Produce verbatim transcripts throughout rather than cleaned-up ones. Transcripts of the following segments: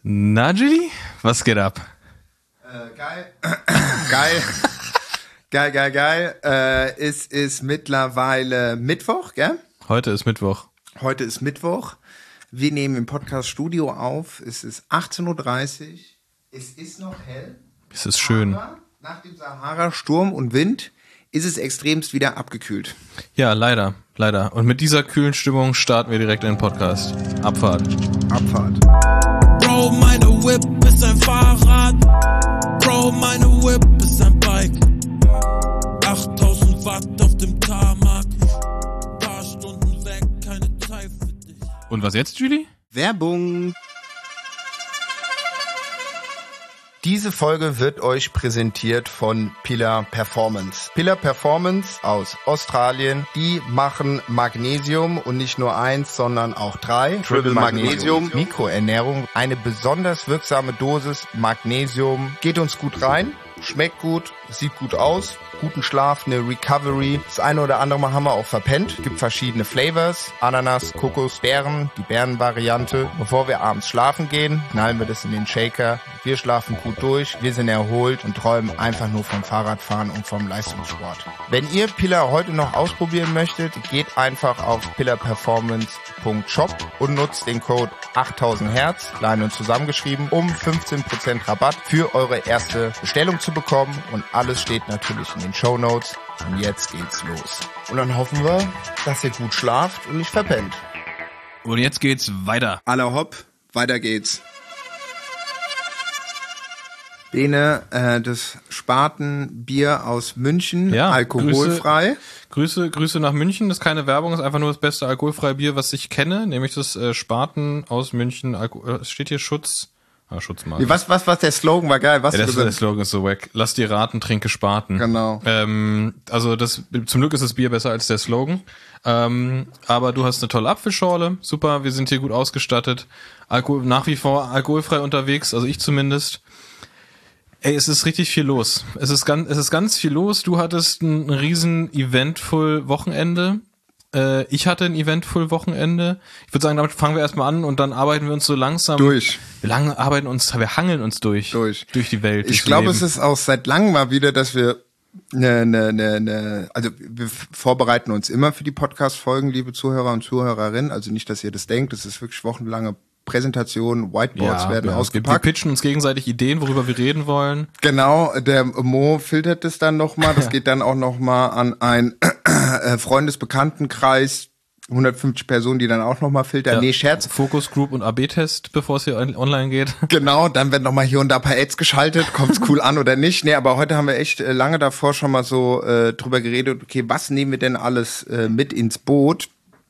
Na, Julie? Was geht ab? Äh, geil. geil. Geil, geil, geil. Äh, es ist mittlerweile Mittwoch, gell? Heute ist Mittwoch. Heute ist Mittwoch. Wir nehmen im Podcast-Studio auf. Es ist achtzehn Uhr dreißig. Es ist noch hell. Es ist schön. Aber nach dem Sahara, Sturm und Wind, ist es extremst wieder abgekühlt. Ja, leider. Leider. Und mit dieser kühlen Stimmung starten wir direkt in den Podcast. Abfahrt. Abfahrt. Bro, meine Whip ist ein Fahrrad. Bro, meine Whip ist ein Bike. achttausend Watt auf dem Tarmac. Paar Stunden weg, keine Zeit für dich. Und was jetzt, Julie? Werbung. Diese Folge wird euch präsentiert von Pillar Performance. Pillar Performance aus Australien, die machen Magnesium und nicht nur eins, sondern auch drei. Triple Magnesium, Mikroernährung, eine besonders wirksame Dosis Magnesium. Geht uns gut rein, schmeckt gut, sieht gut aus. Guten Schlaf, eine Recovery. Das eine oder andere Mal haben wir auch verpennt. Gibt verschiedene Flavors. Ananas, Kokos, Beeren, die Beerenvariante. Bevor wir abends schlafen gehen, knallen wir das in den Shaker. Wir schlafen gut durch, wir sind erholt und träumen einfach nur vom Fahrradfahren und vom Leistungssport. Wenn ihr Pillar heute noch ausprobieren möchtet, geht einfach auf pillar performance punkt shop und nutzt den Code achttausend Hertz, klein und zusammengeschrieben, um fünfzehn Prozent Rabatt für eure erste Bestellung zu bekommen. Und alles steht natürlich in den Shownotes. Und jetzt geht's los. Und dann hoffen wir, dass ihr gut schlaft und nicht verpennt. Und jetzt geht's weiter. Aller hopp, weiter geht's. Bene, äh, das Spatenbier aus München, Ja, alkoholfrei. Grüße, Grüße nach München. Das ist keine Werbung, das ist einfach nur das beste alkoholfreie Bier, was ich kenne. Nämlich das äh, Spaten aus München. Alko- äh, es steht hier Schutz. Ah, Schutzmarke. Nee, was, was, was, der Slogan war geil. Was Ja, das, drin? der Slogan ist so wack. Lass dir raten, trinke Spaten. Genau. Ähm, also das, zum Glück ist das Bier besser als der Slogan. Ähm, aber du hast eine tolle Apfelschorle. Super, wir sind hier gut ausgestattet. Alkohol, nach wie vor alkoholfrei unterwegs, also ich zumindest. Ey, es ist richtig viel los. Es ist ganz, es ist ganz viel los. Du hattest ein, ein riesen eventful Wochenende. Äh, ich hatte ein eventful Wochenende. Ich würde sagen, damit fangen wir erstmal an und dann arbeiten wir uns so langsam Durch. Wir lang arbeiten uns, wir hangeln uns durch. Durch. Durch die Welt. Ich glaube, es ist auch seit langem mal wieder, dass wir ne, ne, ne, ne, also wir vorbereiten uns immer für die Podcast-Folgen, liebe Zuhörer und Zuhörerinnen. Also nicht, dass ihr das denkt. Das ist wirklich wochenlange Präsentationen, Whiteboards ja, werden ja, ausgepackt. Wir pitchen uns gegenseitig Ideen, worüber wir reden wollen. Genau, der Mo filtert das dann nochmal. Das geht dann auch nochmal an einen äh, Freundesbekanntenkreis. hundertfünfzig Personen, die dann auch nochmal filtern. Ja, Nee, Scherz. Focus Group und A B-Test, bevor es hier on- online geht. Genau, dann werden nochmal hier und da ein paar Ads geschaltet. Kommt's cool an oder nicht? Nee, aber heute haben wir echt äh, lange davor schon mal so äh, drüber geredet. Okay, was nehmen wir denn alles äh, mit ins Boot?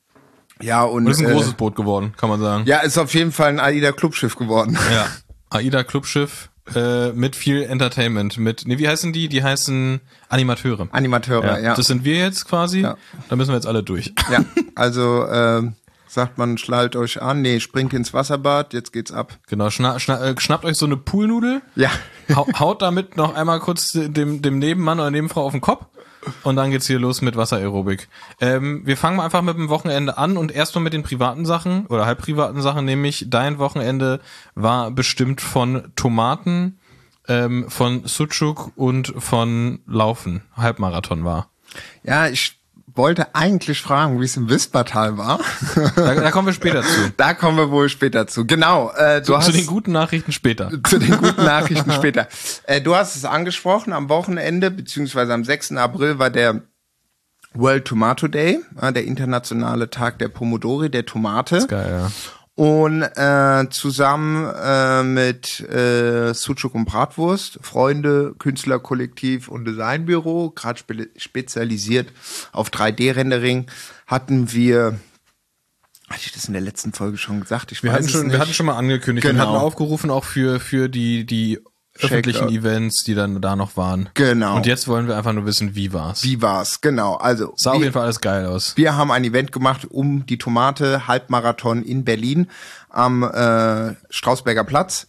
Ja, und. Und es ist ein äh, großes Boot geworden, kann man sagen. Ja, ist auf jeden Fall ein AIDA-Clubschiff geworden. Ja. AIDA Clubschiff äh, mit viel Entertainment. Mit, nee, wie heißen die? Die heißen Animateure. Animateure, ja. Das sind wir jetzt quasi. Ja. Da müssen wir jetzt alle durch. Ja, also äh, sagt man, schnallt euch an. Nee, springt ins Wasserbad, jetzt geht's ab. Genau, schna schna äh, schnappt euch so eine Poolnudel. Ja. hau haut damit noch einmal kurz dem, dem Nebenmann oder Nebenfrau auf den Kopf. Und dann geht's hier los mit Wassererobik. Ähm, wir fangen mal einfach mit dem Wochenende an und erst mal mit den privaten Sachen oder halb privaten Sachen, nämlich dein Wochenende war bestimmt von Tomaten, ähm, von Sucuk und von Laufen. Halbmarathon war. Ja, ich wollte eigentlich fragen, wie es im Wispertal war. Da, da kommen wir später zu. Da kommen wir wohl später zu. Genau. Äh, du Zu, hast zu den guten Nachrichten später. zu den guten Nachrichten später. Äh, du hast es angesprochen, am Wochenende, beziehungsweise am sechsten April war der World Tomato Day, äh, der internationale Tag der Pomodori, der Tomate. Das ist geil, ja. Und äh, zusammen äh, mit äh, Sucuk und Bratwurst, Freunde, Künstlerkollektiv und Designbüro, gerade spe spezialisiert auf drei D-Rendering, hatten wir, hatte ich das in der letzten Folge schon gesagt? Ich Wir weiß hatten es schon, nicht. wir hatten schon mal angekündigt Genau. und hatten aufgerufen auch für, für die, die öffentlichen Shakeout. Events, die dann da noch waren. Genau. Und jetzt wollen wir einfach nur wissen, wie war's. Wie war's? Genau. Also Sah auf wir, jeden Fall alles geil aus. wir haben ein Event gemacht um die Tomate Halbmarathon in Berlin am äh, Strausberger Platz.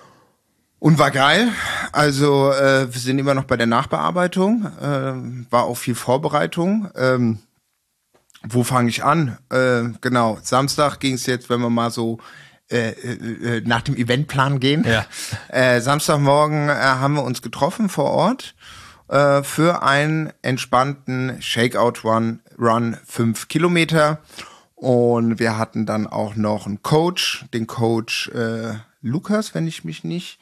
Und war geil. Also äh, wir sind immer noch bei der Nachbearbeitung. Äh, war auch viel Vorbereitung. Ähm, wo fange ich an? Äh, genau, Samstag ging es jetzt, wenn wir mal so äh, äh, nach dem Eventplan gehen. Ja. Äh, Samstagmorgen äh, haben wir uns getroffen vor Ort äh, für einen entspannten Shakeout-Run, Run fünf Kilometer. Und wir hatten dann auch noch einen Coach, den Coach äh, Lukas, wenn ich mich nicht,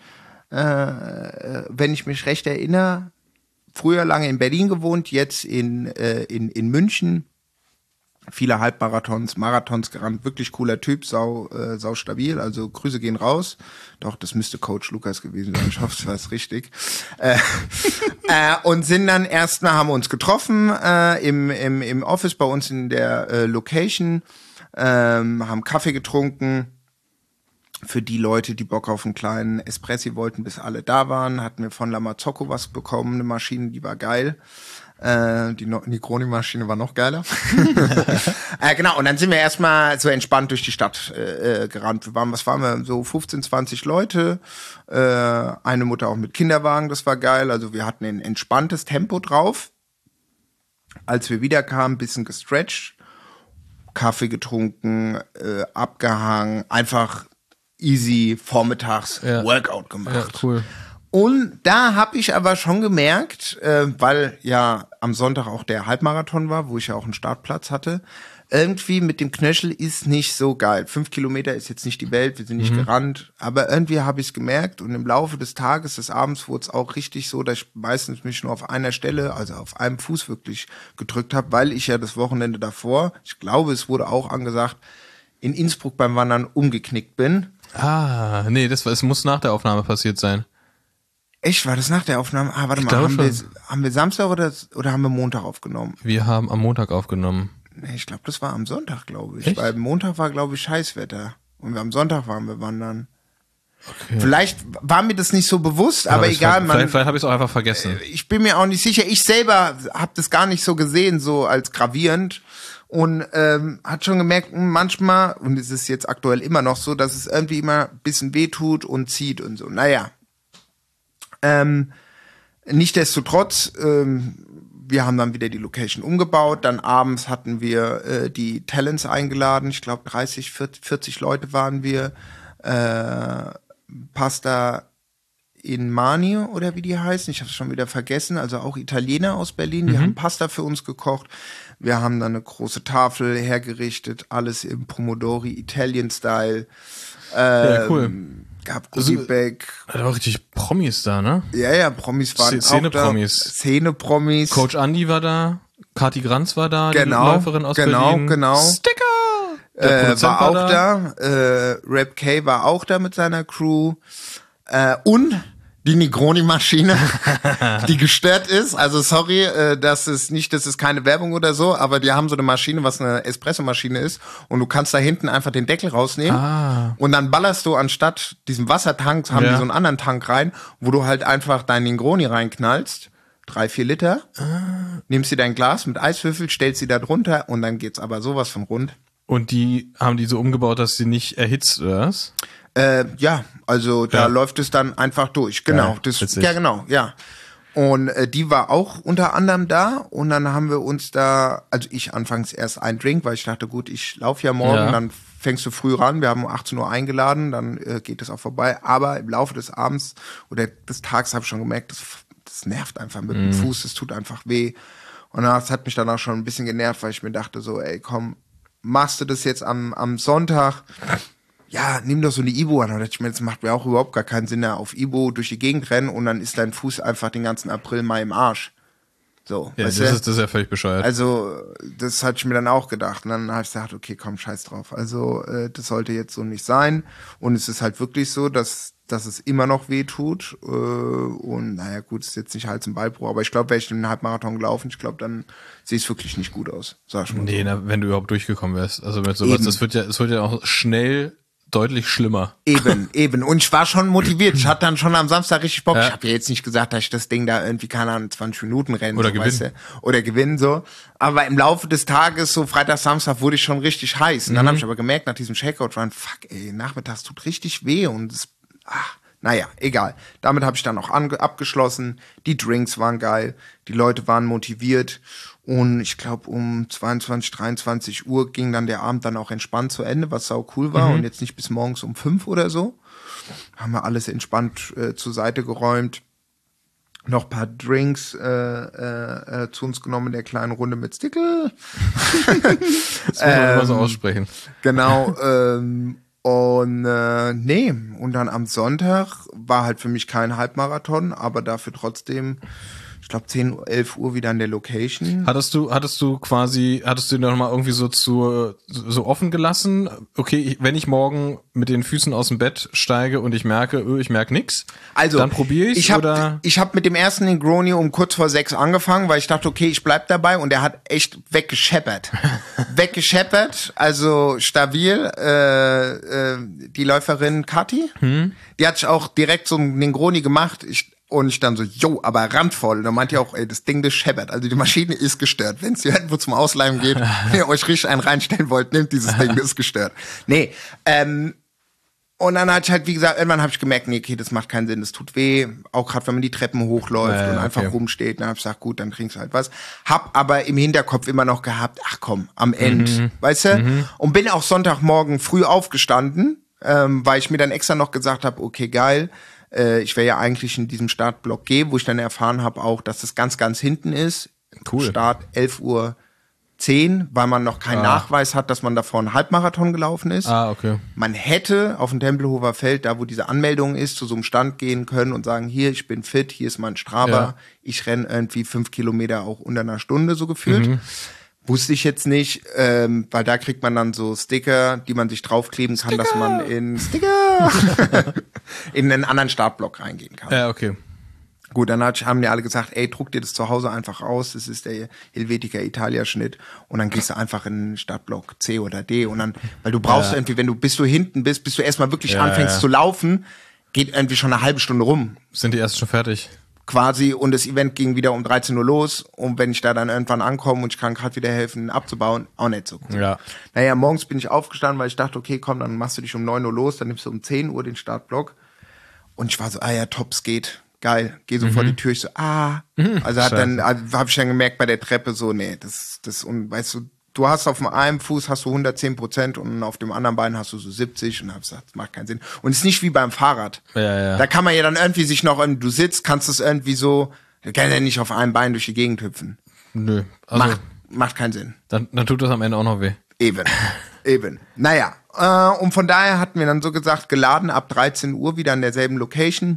äh, wenn ich mich recht erinnere. Früher lange in Berlin gewohnt, jetzt in, äh, in, in München. Viele Halbmarathons, Marathons gerannt, wirklich cooler Typ, sau, äh, sau stabil, also Grüße gehen raus. Doch, das müsste Coach Lukas gewesen sein, ich hoffe, es war es richtig. äh, äh, und sind dann erstmal, haben wir uns getroffen äh, im, im, im Office bei uns in der äh, Location, ähm, haben Kaffee getrunken. Für die Leute, die Bock auf einen kleinen Espressi wollten, bis alle da waren, hatten wir von La Marzocco was bekommen, eine Maschine, die war geil. Äh, die no- Negroni-Maschine war noch geiler. äh, genau, und dann sind wir erstmal so entspannt durch die Stadt äh, gerannt. Wir waren, was waren wir, so fünfzehn, zwanzig Leute, äh, eine Mutter auch mit Kinderwagen, das war geil. Also wir hatten ein entspanntes Tempo drauf. Als wir wiederkamen, bisschen gestretcht, Kaffee getrunken, äh, abgehangen, einfach easy vormittags ja. Workout gemacht. Ja, cool. Und da habe ich aber schon gemerkt, äh, weil ja am Sonntag auch der Halbmarathon war, wo ich ja auch einen Startplatz hatte, irgendwie mit dem Knöchel ist nicht so geil. Fünf Kilometer ist jetzt nicht die Welt, wir sind nicht mhm. gerannt, aber irgendwie habe ich es gemerkt und im Laufe des Tages, des Abends wurde es auch richtig so, dass ich meistens mich nur auf einer Stelle, also auf einem Fuß wirklich gedrückt habe, weil ich ja das Wochenende davor, ich glaube, es wurde auch angesagt, in Innsbruck beim Wandern umgeknickt bin. Ah, nee, das war, es muss nach der Aufnahme passiert sein. Echt, war das nach der Aufnahme? Ah, warte Ich mal, haben wir, schon. haben wir Samstag oder, oder haben wir Montag aufgenommen? Wir haben am Montag aufgenommen. Nee, ich glaube, das war am Sonntag, glaube ich. Echt? Weil Montag war, glaube ich, Scheißwetter. Und wir am Sonntag waren wir wandern. Okay. Vielleicht war mir das nicht so bewusst, aber ich egal. Weiß, man, vielleicht vielleicht habe ich es auch einfach vergessen. Ich bin mir auch nicht sicher. Ich selber habe das gar nicht so gesehen, so als gravierend. Und ähm, hat schon gemerkt, manchmal, und es ist jetzt aktuell immer noch so, dass es irgendwie immer ein bisschen wehtut und zieht und so. Naja. Ähm, nichtsdestotrotz, ähm, wir haben dann wieder die Location umgebaut. Dann abends hatten wir äh, die Talents eingeladen. Ich glaube, dreißig, vierzig Leute waren wir. Äh, Pasta in Mani oder wie die heißen. Ich habe es schon wieder vergessen. Also auch Italiener aus Berlin. Die mhm. haben Pasta für uns gekocht. Wir haben dann eine große Tafel hergerichtet. Alles im Pomodori Italian Style. Ähm, ja, cool. Gab Goodieback. Also, da war richtig Promis da, ne? Ja, ja, Promis waren Szene-Promis. Szene-Promis. Coach Andy war da. Kathi Granz war da. Genau. Die Läuferin aus genau, Berlin. Genau, genau. Sticker! Äh, war auch da. da. Äh, Rap K war auch da mit seiner Crew. Äh, und die Negroni-Maschine, die gestört ist. Also sorry, äh, das ist nicht, das ist keine Werbung oder so, aber die haben so eine Maschine, was eine Espresso-Maschine ist, und du kannst da hinten einfach den Deckel rausnehmen ah. und dann ballerst du anstatt diesem Wassertank, haben ja. die so einen anderen Tank rein, wo du halt einfach deinen Negroni reinknallst, drei, vier Liter, ah. nimmst dir dein Glas mit Eiswürfel, stellst sie da drunter und dann geht's aber sowas von rund. Und die haben die so umgebaut, dass sie nicht erhitzt, oder was? Äh, ja, also da ja. läuft es dann einfach durch. Genau, ja, das, ja genau, ja. Und äh, die war auch unter anderem da und dann haben wir uns da, also ich anfangs erst einen Drink, weil ich dachte, gut, ich laufe ja morgen, ja. dann fängst du früh ran, wir haben um achtzehn Uhr eingeladen, dann äh, geht es auch vorbei, aber im Laufe des Abends oder des Tages habe ich schon gemerkt, das, das nervt einfach mit mm. dem Fuß, das tut einfach weh und das hat mich dann auch schon ein bisschen genervt, weil ich mir dachte so, ey komm, machst du das jetzt am, am Sonntag, ja, nimm doch so eine Ibo an. Und ich meine, das macht mir auch überhaupt gar keinen Sinn, auf Ibo durch die Gegend rennen und dann ist dein Fuß einfach den ganzen April, Mai im Arsch. So. Ja, das du? ist, das ist ja völlig bescheuert. Also, das hatte ich mir dann auch gedacht. Und dann habe ich gesagt, okay, komm, scheiß drauf. Also, äh, das sollte jetzt so nicht sein. Und es ist halt wirklich so, dass, dass es immer noch weh tut. Äh, und naja, gut, ist jetzt nicht Hals- und Beinbruch. Aber ich glaube, wäre ich den Halbmarathon gelaufen, ich glaube, dann sieht es wirklich nicht gut aus. Sag ich mal nee, so. na, wenn du überhaupt durchgekommen wärst. Also mit sowas, Eben. das wird ja, es wird ja auch schnell deutlich schlimmer. Eben, eben. Und ich war schon motiviert. Ich hatte dann schon am Samstag richtig Bock. Ja. Ich habe ja jetzt nicht gesagt, dass ich das Ding da irgendwie, keine Ahnung, zwanzig Minuten renne. Oder so, gewinnen. Weißt du? Oder gewinnen, so. Aber im Laufe des Tages, so Freitag, Samstag, wurde ich schon richtig heiß. Und dann Mhm. habe ich aber gemerkt, nach diesem Shakeout-Run, fuck, ey, nachmittags tut richtig weh und es, ach, Naja, egal. Damit habe ich dann auch ange- abgeschlossen. Die Drinks waren geil, die Leute waren motiviert und ich glaube um zweiundzwanzig, dreiundzwanzig Uhr ging dann der Abend dann auch entspannt zu Ende, was sau cool war mhm. und jetzt nicht bis morgens um fünf oder so. Haben wir alles entspannt äh, zur Seite geräumt. Noch ein paar Drinks äh, äh, äh, zu uns genommen in der kleinen Runde mit Stickel. Das muss man ähm, immer so aussprechen. Genau, ähm, und äh, nee, und dann am Sonntag war halt für mich kein Halbmarathon, aber dafür trotzdem, ich glaube zehn, elf Uhr wieder an der Location. Hattest du, hattest du quasi, hattest du noch mal irgendwie so zu, so offen gelassen? Okay, ich, wenn ich morgen mit den Füßen aus dem Bett steige und ich merke, öh, ich merke nix, also, dann probiere ich's, ich. Oder? Ich habe mit dem ersten Negroni um kurz vor sechs angefangen, weil ich dachte, okay, ich bleib dabei und er hat echt weggescheppert. weggescheppert, also stabil. Äh, äh, die Läuferin Kathi, hm? die hat sich auch direkt so einen Negroni gemacht. Ich Und ich dann so, jo, aber randvoll. Und dann meint ihr auch, ey, das Ding, das scheppert. Also die Maschine ist gestört. Wenn es irgendwo zum Ausleihen geht, wenn ihr euch richtig einen reinstellen wollt, nehmt dieses Ding, das ist gestört. Nee, ähm, und dann hatte ich halt, wie gesagt, irgendwann habe ich gemerkt, nee, okay, das macht keinen Sinn, das tut weh. Auch gerade, wenn man die Treppen hochläuft ja, und okay. einfach rumsteht. Dann habe ich gesagt, gut, dann trinkst du halt was. Hab aber im Hinterkopf immer noch gehabt, ach komm, am Ende, mhm. weißt du? Mhm. Und bin auch Sonntagmorgen früh aufgestanden, ähm, weil ich mir dann extra noch gesagt habe, okay, geil, ich wäre ja eigentlich in diesem Startblock G, wo ich dann erfahren habe auch, dass das ganz, ganz hinten ist. Cool. Start elf Uhr zehn, weil man noch keinen ah. Nachweis hat, dass man davor einen Halbmarathon gelaufen ist. Ah, okay. Man hätte auf dem Tempelhofer Feld, da wo diese Anmeldung ist, zu so einem Stand gehen können und sagen, hier, ich bin fit, hier ist mein Strava, ja. ich renne irgendwie fünf Kilometer auch unter einer Stunde so gefühlt. Mhm. Wusste ich jetzt nicht, ähm, weil da kriegt man dann so Sticker, die man sich draufkleben kann, Sticker. dass man in Sticker in einen anderen Startblock reingehen kann. Ja, okay. Gut, dann hat, haben mir alle gesagt, ey, druck dir das zu Hause einfach aus, das ist der Helvetica Italia Schnitt und dann gehst du einfach in den Startblock C oder D und dann, weil du brauchst ja. irgendwie, wenn du, bis du hinten bist, bis du erstmal wirklich ja, anfängst ja. zu laufen, geht irgendwie schon eine halbe Stunde rum. Sind die erst schon fertig? Quasi, und das Event ging wieder um dreizehn Uhr los und wenn ich da dann irgendwann ankomme und ich kann gerade wieder helfen abzubauen, auch nicht so cool. Ja. Naja, morgens bin ich aufgestanden, weil ich dachte, okay, komm, dann machst du dich um neun Uhr los, dann nimmst du um zehn Uhr den Startblock und ich war so, ah ja, top, es geht. Geil, geh so mhm. vor die Tür, ich so, ah. Also hat dann, also hab ich dann gemerkt bei der Treppe so, nee, das, das, und weißt du, du hast auf dem einen Fuß hast du hundertzehn Prozent und auf dem anderen Bein hast du so siebzig und hab gesagt, das macht keinen Sinn. Und es ist nicht wie beim Fahrrad. Ja, ja. Da kann man ja dann irgendwie sich noch, du sitzt, kannst es irgendwie so, du kannst ja nicht auf einem Bein durch die Gegend hüpfen. Nö. Also, macht, macht keinen Sinn. Dann, dann tut das am Ende auch noch weh. Eben, eben. Naja, äh, und von daher hatten wir dann so gesagt, geladen ab dreizehn Uhr wieder an derselben Location.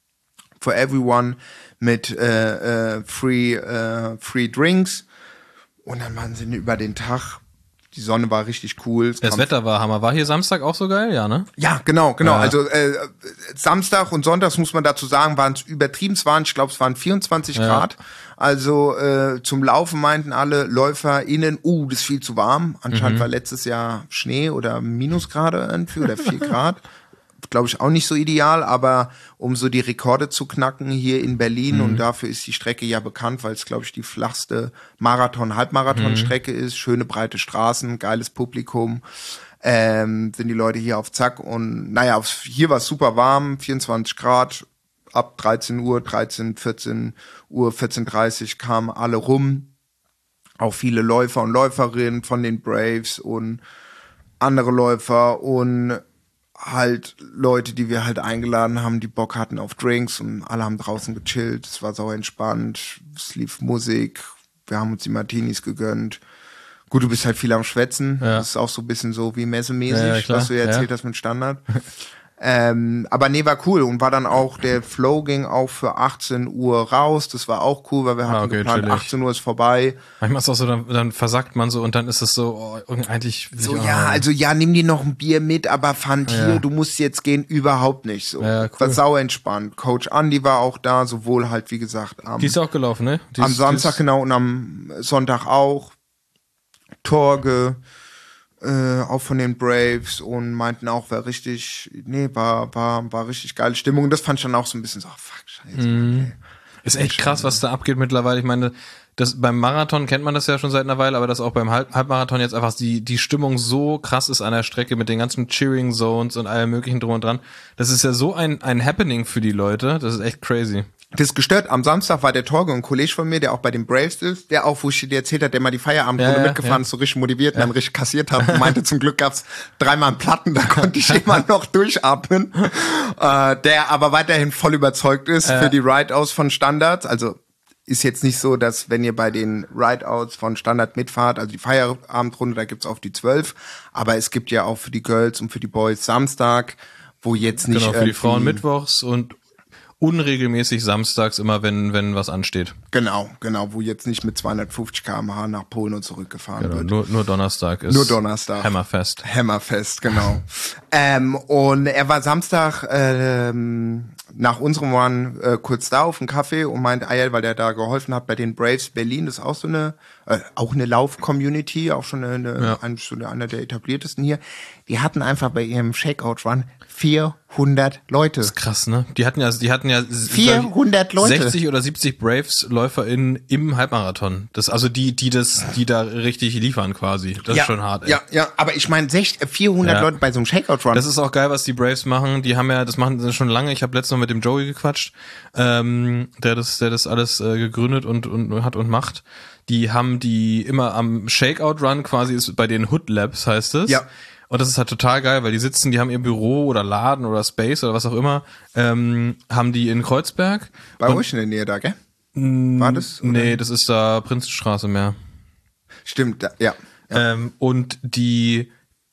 For everyone mit äh, äh, free, äh, free Drinks. Und dann waren sie über den Tag. Die Sonne war richtig cool. Es das Wetter war Hammer. War hier Samstag auch so geil? Ja, ne? Ja, genau, genau. Ja. Also äh, Samstag und Sonntags muss man dazu sagen, waren es übertrieben. Es waren, ich glaube, es waren vierundzwanzig ja. Grad. Also äh, zum Laufen meinten alle LäuferInnen, uh, das ist viel zu warm. Anscheinend mhm. war letztes Jahr Schnee oder Minusgrade irgendwie oder vier Grad. Glaube ich auch nicht so ideal, aber um so die Rekorde zu knacken hier in Berlin mhm. und dafür ist die Strecke ja bekannt, weil es, glaube ich, die flachste Marathon-Halbmarathon-Strecke mhm. ist. Schöne breite Straßen, geiles Publikum, ähm, sind die Leute hier auf Zack und naja, hier war es super warm, vierundzwanzig Grad, ab dreizehn Uhr, dreizehn, vierzehn Uhr, vierzehn Uhr dreißig kamen alle rum, auch viele Läufer und Läuferinnen von den Braves und andere Läufer und halt Leute, die wir halt eingeladen haben, die Bock hatten auf Drinks und alle haben draußen gechillt, es war sau entspannt, es lief Musik, wir haben uns die Martinis gegönnt. Gut, du bist halt viel am Schwätzen, ja. Das ist auch so ein bisschen so wie messemäßig, ja, ja, was du ja erzählt ja. hast mit Standard. Ähm, aber nee, war cool und war dann auch, der Flow ging auch für achtzehn Uhr raus, das war auch cool, weil wir hatten ah, okay, geplant, chillig. achtzehn Uhr ist vorbei. Manchmal ist es auch so, dann, dann versackt man so und dann ist es so, oh, eigentlich... So, ja, also ja, nimm dir noch ein Bier mit, aber fand ja. hier, du musst jetzt gehen, überhaupt nicht so. Ja, cool. War sau entspannt. Coach Andi war auch da, sowohl halt, wie gesagt, am... Die ist auch gelaufen, ne? Die am ist, Samstag, genau, und am Sonntag auch. Torge... Äh, auch von den Braves und meinten auch, war richtig, nee, war, war, war richtig geile Stimmung. Und das fand ich dann auch so ein bisschen so, oh, fuck, scheiße. Mm. Ist echt krass, was da abgeht mittlerweile. Ich meine, das beim Marathon kennt man das ja schon seit einer Weile, aber dass auch beim Halb Halbmarathon jetzt einfach die die Stimmung so krass ist an der Strecke mit den ganzen Cheering Zones und allem möglichen drum und dran. Das ist ja so ein ein Happening für die Leute. Das ist echt crazy. Das ist gestört. Am Samstag war der Torge, ein Kollege von mir, der auch bei den Braves ist, der auch, wo ich dir erzählt hat, der mal die Feierabendrunde ja, ja, mitgefahren ja. ist, so richtig motiviert und ja. dann richtig kassiert hat und meinte, zum Glück gab's dreimal einen Platten, da konnte ich immer noch durchatmen. Äh, der aber weiterhin voll überzeugt ist äh. für die Rideouts von Standard. Also ist jetzt nicht so, dass wenn ihr bei den Rideouts von Standard mitfahrt, also die Feierabendrunde, da gibt's auf die zwölf, aber es gibt ja auch für die Girls und für die Boys Samstag, wo jetzt nicht... Genau, für die Frauen mittwochs und unregelmäßig samstags immer, wenn wenn was ansteht. Genau, genau, wo jetzt nicht mit zweihundertfünfzig Kilometer pro Stunde nach Polen und zurückgefahren genau, wird. Nur, nur Donnerstag ist nur Donnerstag. Hammerfest. Hammerfest, genau. ähm, und er war Samstag ähm, nach unserem Run äh, kurz da auf dem Café und meinte, ah ja, weil der da geholfen hat bei den Braves Berlin, das ist auch so eine, äh, auch eine Lauf-Community, auch schon eine, eine ja. eine, schon einer der etabliertesten hier. Die hatten einfach bei ihrem Shakeout-Run vierhundert Leute. Das ist krass, ne? Die hatten ja, die hatten ja vierhundert Leute. sechzig oder siebzig Braves-LäuferInnen im Halbmarathon. Das, also die, die das, die da richtig liefern quasi. Das ja, ist schon hart, ey. Ja, ja, aber ich meine, vierhundert ja. Leute bei so einem Shakeout-Run. Das ist auch geil, was die Braves machen. Die haben ja, das machen sie schon lange. Ich habe letztens noch mit dem Joey gequatscht, ähm, der das, der das alles äh, gegründet und, und hat und macht. Die haben die immer am Shakeout-Run quasi, ist bei den Hood Labs heißt es. Ja. Und das ist halt total geil, weil die sitzen, die haben ihr Büro oder Laden oder Space oder was auch immer, ähm, haben die in Kreuzberg. Bei euch in der Nähe da, gell? War das? Oder? Nee, das ist da Prinzenstraße mehr. Stimmt, ja. ja. Ähm, und die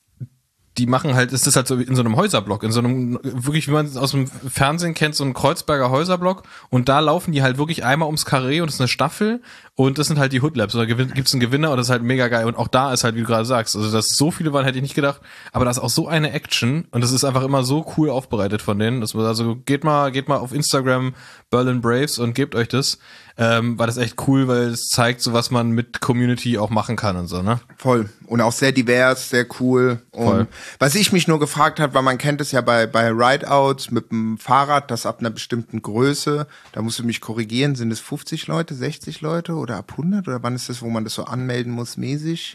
die machen halt, ist das halt so in so einem Häuserblock, in so einem, wirklich, wie man es aus dem Fernsehen kennt, so ein Kreuzberger Häuserblock, und da laufen die halt wirklich einmal ums Karree und das ist eine Staffel und das sind halt die Hood Labs, und da gibt's einen Gewinner und das ist halt mega geil, und auch da ist halt, wie du gerade sagst, also dass so viele waren, hätte ich nicht gedacht, aber da ist auch so eine Action und das ist einfach immer so cool aufbereitet von denen, das, also geht mal, geht mal auf Instagram Berlin Braves und gebt euch das, ähm, war das echt cool, weil es zeigt, so was man mit Community auch machen kann und so, ne? Voll. Und auch sehr divers, sehr cool. Und Voll. Was ich mich nur gefragt habe, weil man kennt es ja bei, bei Rideouts mit dem Fahrrad, das ab einer bestimmten Größe, da musst du mich korrigieren, sind es fünfzig Leute, sechzig Leute oder ab hundert? Oder wann ist das, wo man das so anmelden muss, mäßig?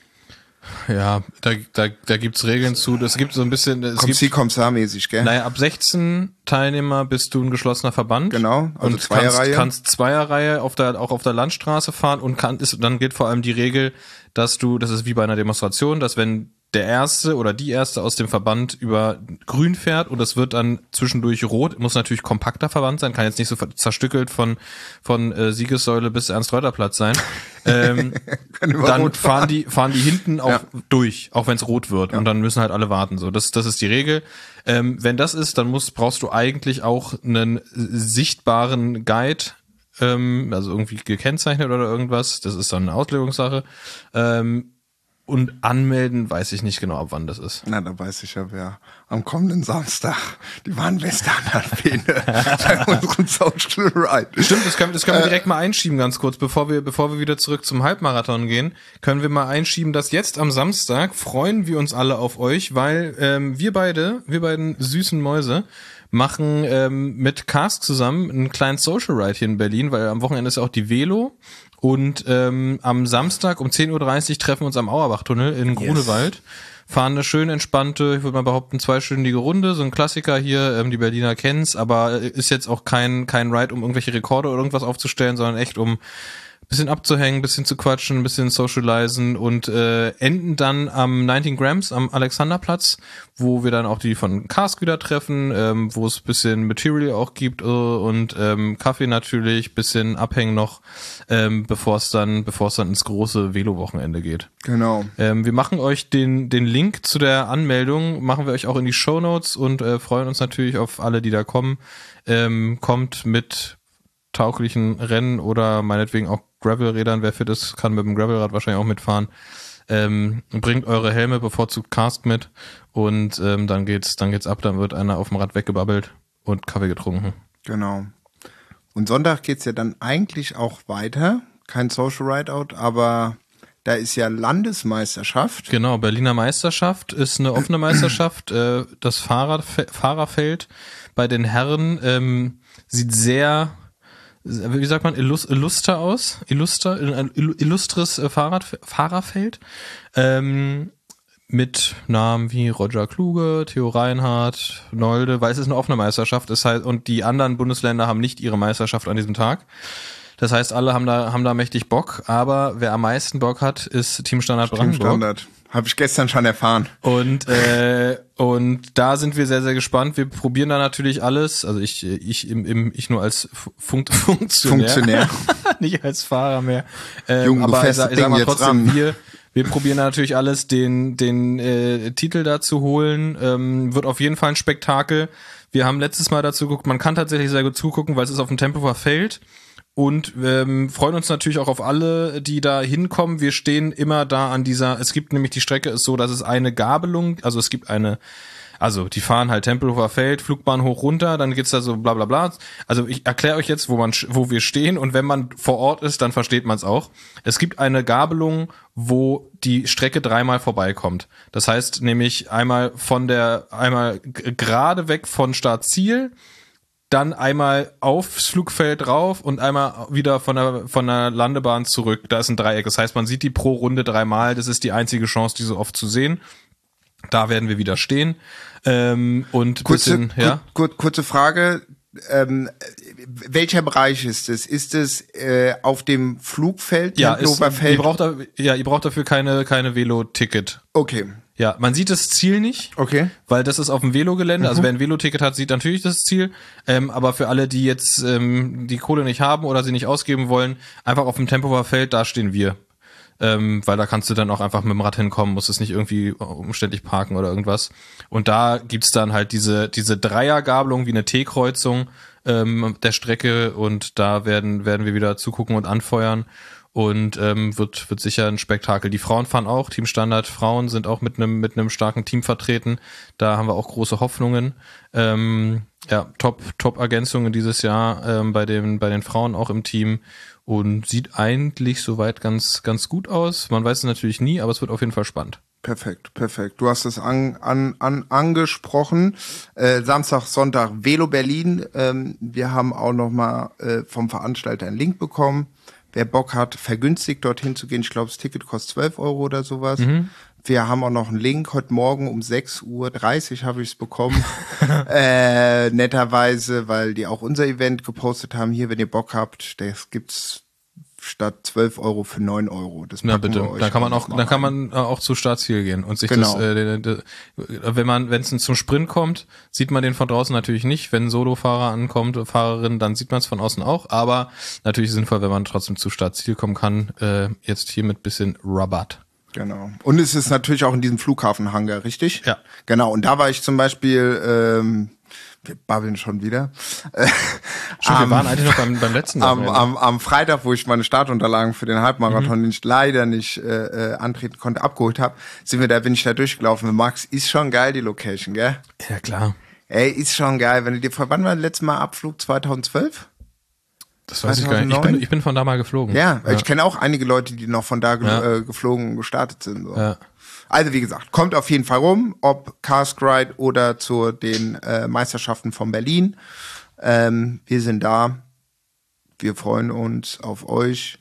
Ja, da, da, da gibt's Regeln zu. Das gibt so ein bisschen. Es Kommt sie, kommt mäßig, gell? Naja, ab sechzehn Teilnehmer bist du ein geschlossener Verband. Genau, also und Zweierreihe. Kannst, kannst Zweierreihe auf der, auch auf der Landstraße fahren und kann, ist, dann gilt vor allem die Regel, dass du, das ist wie bei einer Demonstration, dass wenn der Erste oder die Erste aus dem Verband über grün fährt und es wird dann zwischendurch rot, muss natürlich kompakter Verband sein, kann jetzt nicht so zerstückelt von von äh, Siegessäule bis Ernst-Reuter-Platz sein. ähm, dann fahren die fahren die hinten auch ja. durch, auch wenn es rot wird, ja. Und dann müssen halt alle warten. So, das das ist die Regel. Ähm, wenn das ist, dann musst brauchst du eigentlich auch einen sichtbaren Guide, ähm, also irgendwie gekennzeichnet oder irgendwas. Das ist dann eine Auslegungssache. Ähm, Und anmelden weiß ich nicht genau, ab wann das ist. Na, da weiß ich ja, wer am kommenden Samstag die Warnwestern-Armee bei unserem Social Ride. Stimmt, das können, das können wir direkt mal einschieben, ganz kurz, bevor wir, bevor wir wieder zurück zum Halbmarathon gehen, können wir mal einschieben, dass jetzt am Samstag freuen wir uns alle auf euch, weil ähm, wir beide, wir beiden süßen Mäuse, machen ähm, mit Cask zusammen einen kleinen Social Ride hier in Berlin, weil am Wochenende ist ja auch die Velo. Und ähm, am Samstag um zehn Uhr dreißig treffen wir uns am Auerbachtunnel in Grunewald, yes. Fahren eine schön entspannte, ich würde mal behaupten, zweistündige Runde, so ein Klassiker hier, ähm, die Berliner kennen's, aber ist jetzt auch kein kein Ride, um irgendwelche Rekorde oder irgendwas aufzustellen, sondern echt um bisschen abzuhängen, bisschen zu quatschen, bisschen socialisen und äh, enden dann am neunzehn Grams am Alexanderplatz, wo wir dann auch die von Cask wieder treffen, ähm, wo es bisschen Material auch gibt äh, und ähm, Kaffee natürlich, bisschen abhängen noch, ähm, bevor es dann bevor es dann ins große Velo-Wochenende geht. Genau. Ähm, wir machen euch den den Link zu der Anmeldung, machen wir euch auch in die Shownotes und äh, freuen uns natürlich auf alle, die da kommen. Ähm, kommt mit tauglichen Rennen oder meinetwegen auch Gravelrädern, wer fit ist, kann mit dem Gravelrad wahrscheinlich auch mitfahren. Ähm, bringt eure Helme bevorzugt Cask mit und ähm, dann geht's, dann geht's ab, dann wird einer auf dem Rad weggebabbelt und Kaffee getrunken. Genau. Und Sonntag geht's ja dann eigentlich auch weiter. Kein Social Rideout, aber da ist ja Landesmeisterschaft. Genau, Berliner Meisterschaft ist eine offene Meisterschaft. äh, das Fahrrad, Fahrerfeld bei den Herren ähm, sieht sehr wie sagt man, illus, illuster aus, illuster, ein illustres äh, Fahrrad, Fahrerfeld, ähm, mit Namen wie Roger Kluge, Theo Reinhardt, Nolde, weil es ist eine offene Meisterschaft, ist halt, und die anderen Bundesländer haben nicht ihre Meisterschaft an diesem Tag. Das heißt, alle haben da, haben da mächtig Bock, aber wer am meisten Bock hat, ist Team Standard Brandenburg. Team Standard. Habe ich gestern schon erfahren. Und äh, und da sind wir sehr, sehr gespannt. Wir probieren da natürlich alles. Also ich ich im, im ich nur als Fun- Funktionär, Funktionär. nicht als Fahrer mehr. Ähm, Junge, aber ich sag, ich sag mal jetzt trotzdem, ran. wir wir probieren da natürlich alles, den den äh, Titel da zu holen. Ähm, wird auf jeden Fall ein Spektakel. Wir haben letztes Mal dazu geguckt. Man kann tatsächlich sehr gut zugucken, weil es ist auf dem Tempelhofer Feld. Und ähm, freuen uns natürlich auch auf alle, die da hinkommen. Wir stehen immer da an dieser, es gibt nämlich, die Strecke ist so, dass es eine Gabelung, also es gibt eine, also die fahren halt Tempelhofer Feld, Flugbahn hoch runter, dann geht's da so bla bla bla. Also ich erkläre euch jetzt, wo man, wo wir stehen, und wenn man vor Ort ist, dann versteht man es auch. Es gibt eine Gabelung, wo die Strecke dreimal vorbeikommt. Das heißt nämlich einmal von der, einmal g- gerade weg von Startziel, dann einmal aufs Flugfeld rauf und einmal wieder von der von der Landebahn zurück. Da ist ein Dreieck. Das heißt, man sieht die pro Runde dreimal. Das ist die einzige Chance, die so oft zu sehen. Da werden wir wieder stehen. Ähm, und Kurze, bisschen, ja. kur, kur, kurze Frage. Ähm, welcher Bereich ist es? Ist es äh, auf dem Flugfeld, Ja, ist, Tempelhofer Feld? ihr braucht da, ja, ihr braucht dafür keine keine Velo-Ticket. Okay. Ja, man sieht das Ziel nicht, Okay. weil das ist auf dem Velo-Gelände. Also wer ein Velo-Ticket hat, sieht natürlich das Ziel. Ähm, aber für alle, die jetzt ähm, die Kohle nicht haben oder sie nicht ausgeben wollen, einfach auf dem Tempelhofer Feld, da stehen wir. Ähm, weil da kannst du dann auch einfach mit dem Rad hinkommen, musst es nicht irgendwie umständlich parken oder irgendwas. Und da gibt's dann halt diese diese Dreiergabelung wie eine T-Kreuzung ähm, der Strecke, und da werden werden wir wieder zugucken und anfeuern. Und ähm, wird wird sicher ein Spektakel. Die Frauen fahren auch, Team Standard Frauen sind auch mit einem mit einem starken Team vertreten. Da haben wir auch große Hoffnungen. Ähm, ja, Top Top Ergänzungen dieses Jahr ähm, bei den bei den Frauen auch im Team, und sieht eigentlich soweit ganz ganz gut aus. Man weiß es natürlich nie, aber es wird auf jeden Fall spannend. Perfekt, perfekt. Du hast es an, an, an, angesprochen. Äh, Samstag, Sonntag Velo Berlin. Ähm, wir haben auch noch mal äh, vom Veranstalter einen Link bekommen. Wer Bock hat, vergünstigt dorthin zu gehen. Ich glaube, das Ticket kostet zwölf Euro oder sowas. Mhm. Wir haben auch noch einen Link. Heute Morgen um sechs Uhr dreißig habe ich es bekommen. äh, netterweise, weil die auch unser Event gepostet haben. Hier, wenn ihr Bock habt, das gibt's statt zwölf Euro für neun Euro. Das Na packen bitte, wir euch dann kann man auch, noch dann kann rein. man äh, auch zu Startziel gehen und sich Genau. das, äh, de, de, wenn man, wenn es zum Sprint kommt, sieht man den von draußen natürlich nicht. Wenn ein Solofahrer ankommt, Fahrerin, dann sieht man es von außen auch. Aber natürlich sinnvoll, wenn man trotzdem zu Startziel kommen kann. Äh, jetzt hier mit bisschen Rabatt. Genau. Und es ist natürlich auch in diesem Flughafenhangar, richtig? Ja. Genau. Und da war ich zum Beispiel, ähm, wir babbeln schon wieder. Stimmt, am, wir waren eigentlich noch beim, beim letzten am, Wochenende. am, am Freitag, wo ich meine Startunterlagen für den Halbmarathon, mhm. den ich leider nicht äh, antreten konnte, abgeholt habe, sind wir da, bin ich da durchgelaufen. Max, ist schon geil, die Location, gell? Ja, klar. Ey, ist schon geil. Wenn du dir, wann war das letzte Mal Abflug? zweitausendzwölf? Das weiß ich gar nicht. Ich bin, ich bin von da mal geflogen. Ja, ja. Ich kenne auch einige Leute, die noch von da ge- ja. äh, geflogen und gestartet sind. So. Ja. Also wie gesagt, kommt auf jeden Fall rum, ob Cask Ride oder zu den äh, Meisterschaften von Berlin. Ähm, wir sind da. Wir freuen uns auf euch.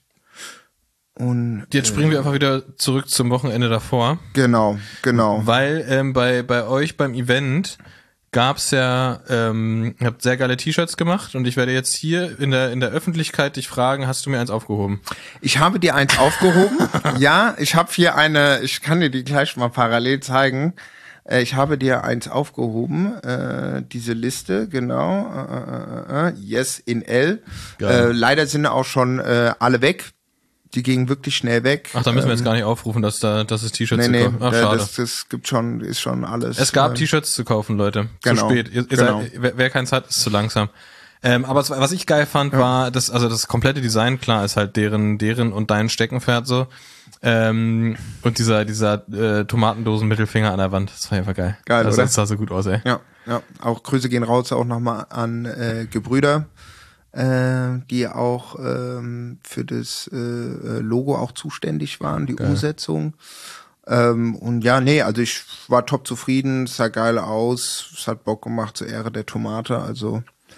Und jetzt springen äh, wir einfach wieder zurück zum Wochenende davor. Genau, genau. Weil ähm, bei bei euch beim Event gab's ja, ähm, ihr habt sehr geile T-Shirts gemacht, und ich werde jetzt hier in der in der Öffentlichkeit dich fragen, hast du mir eins aufgehoben? Ich habe dir eins aufgehoben. Ja, ich habe hier eine, ich kann dir die gleich mal parallel zeigen. Äh, ich habe dir eins aufgehoben, äh, diese Liste, genau. Äh, äh, äh, yes in L. Äh, leider sind auch schon äh, alle weg. Die gingen wirklich schnell weg. Ach, da müssen wir ähm, jetzt gar nicht aufrufen, dass da, dass es T-Shirts nee, zu nee, kaufen. Ach, äh, schade. das, das gibt schon, ist schon alles. Es gab äh, T-Shirts zu kaufen, Leute. Genau, Zu spät. Ihr, ihr genau. seid, wer, wer keins hat, ist zu langsam. Ähm, aber was ich geil fand, ja. war, das, also das komplette Design, klar, ist halt deren, deren und dein Steckenpferd so. Ähm, und dieser, dieser äh, Tomatendosen-Mittelfinger an der Wand, das war einfach geil. Geil, also, oder? Das sah so gut aus, ey. Ja, ja. Auch Grüße gehen raus auch nochmal an äh, Gebrüder, äh, die auch ähm, für das äh, Logo auch zuständig waren, die geil. Umsetzung. Ähm, und ja, nee, also ich war top zufrieden, es sah geil aus, es hat Bock gemacht zur Ehre der Tomate, also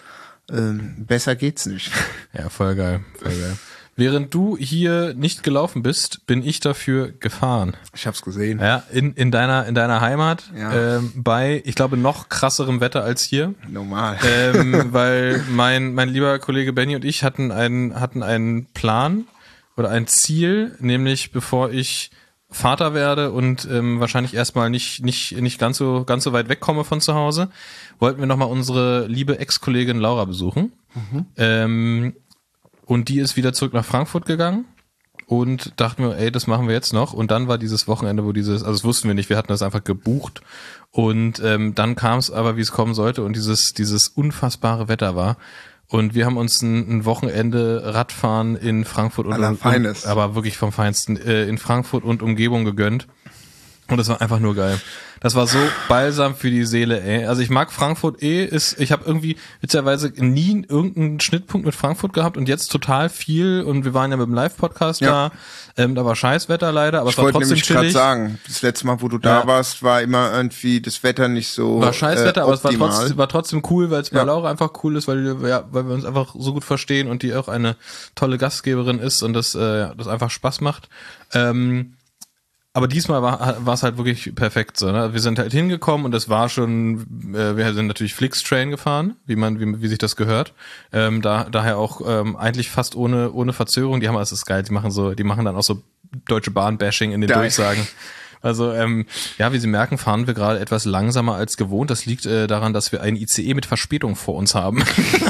Ähm, besser geht's nicht. Ja, voll geil, voll geil. Während du hier nicht gelaufen bist, bin ich dafür gefahren. Ich hab's gesehen. Ja, in, in deiner, in deiner Heimat, Ja. ähm, bei, ich glaube, noch krasserem Wetter als hier. Normal. ähm, weil mein, mein lieber Kollege Benny und ich hatten einen, hatten einen Plan oder ein Ziel, nämlich bevor ich Vater werde und ähm, wahrscheinlich erstmal nicht, nicht, nicht ganz so, ganz so weit wegkomme von zu Hause, wollten wir nochmal unsere liebe Ex-Kollegin Laura besuchen. Mhm. Ähm, Und die ist wieder zurück nach Frankfurt gegangen und dachten wir, ey, das machen wir jetzt noch. Und dann war dieses Wochenende, wo dieses, also das wussten wir nicht, wir hatten das einfach gebucht. Und ähm, dann kam es aber, wie es kommen sollte und dieses dieses unfassbare Wetter war. Und wir haben uns ein, ein Wochenende Radfahren in Frankfurt und, und, und aber wirklich vom Feinsten äh, in Frankfurt und Umgebung gegönnt. Und das war einfach nur geil. Das war so balsam für die Seele, ey. Also ich mag Frankfurt eh, ist, ich habe irgendwie witzigerweise nie irgendeinen Schnittpunkt mit Frankfurt gehabt und jetzt total viel und wir waren ja mit dem Live-Podcast Ja. da, ähm, da war Scheißwetter leider, aber Ich es war wollte trotzdem nämlich gerade chillig. sagen, das letzte Mal, wo du da Ja. warst, war immer irgendwie das Wetter nicht so War Scheißwetter, äh, aber es war optimal. trotzdem, war trotzdem cool, weil es bei Ja. Laura einfach cool ist, weil wir, ja, weil wir uns einfach so gut verstehen und die auch eine tolle Gastgeberin ist und das, äh, ja, das einfach Spaß macht. Ähm, Aber diesmal war war es halt wirklich perfekt so, ne? Wir sind halt hingekommen und es war schon, äh, wir sind natürlich Flixtrain gefahren, wie man wie, wie sich das gehört. Ähm, da daher auch ähm, eigentlich fast ohne ohne Verzögerung. Die haben das ist geil, die machen so, die machen dann auch so Deutsche Bahn Bashing in den Geil. Durchsagen. Also ähm, ja, wie Sie merken, fahren wir gerade etwas langsamer als gewohnt. Das liegt äh, daran, dass wir einen I C E mit Verspätung vor uns haben.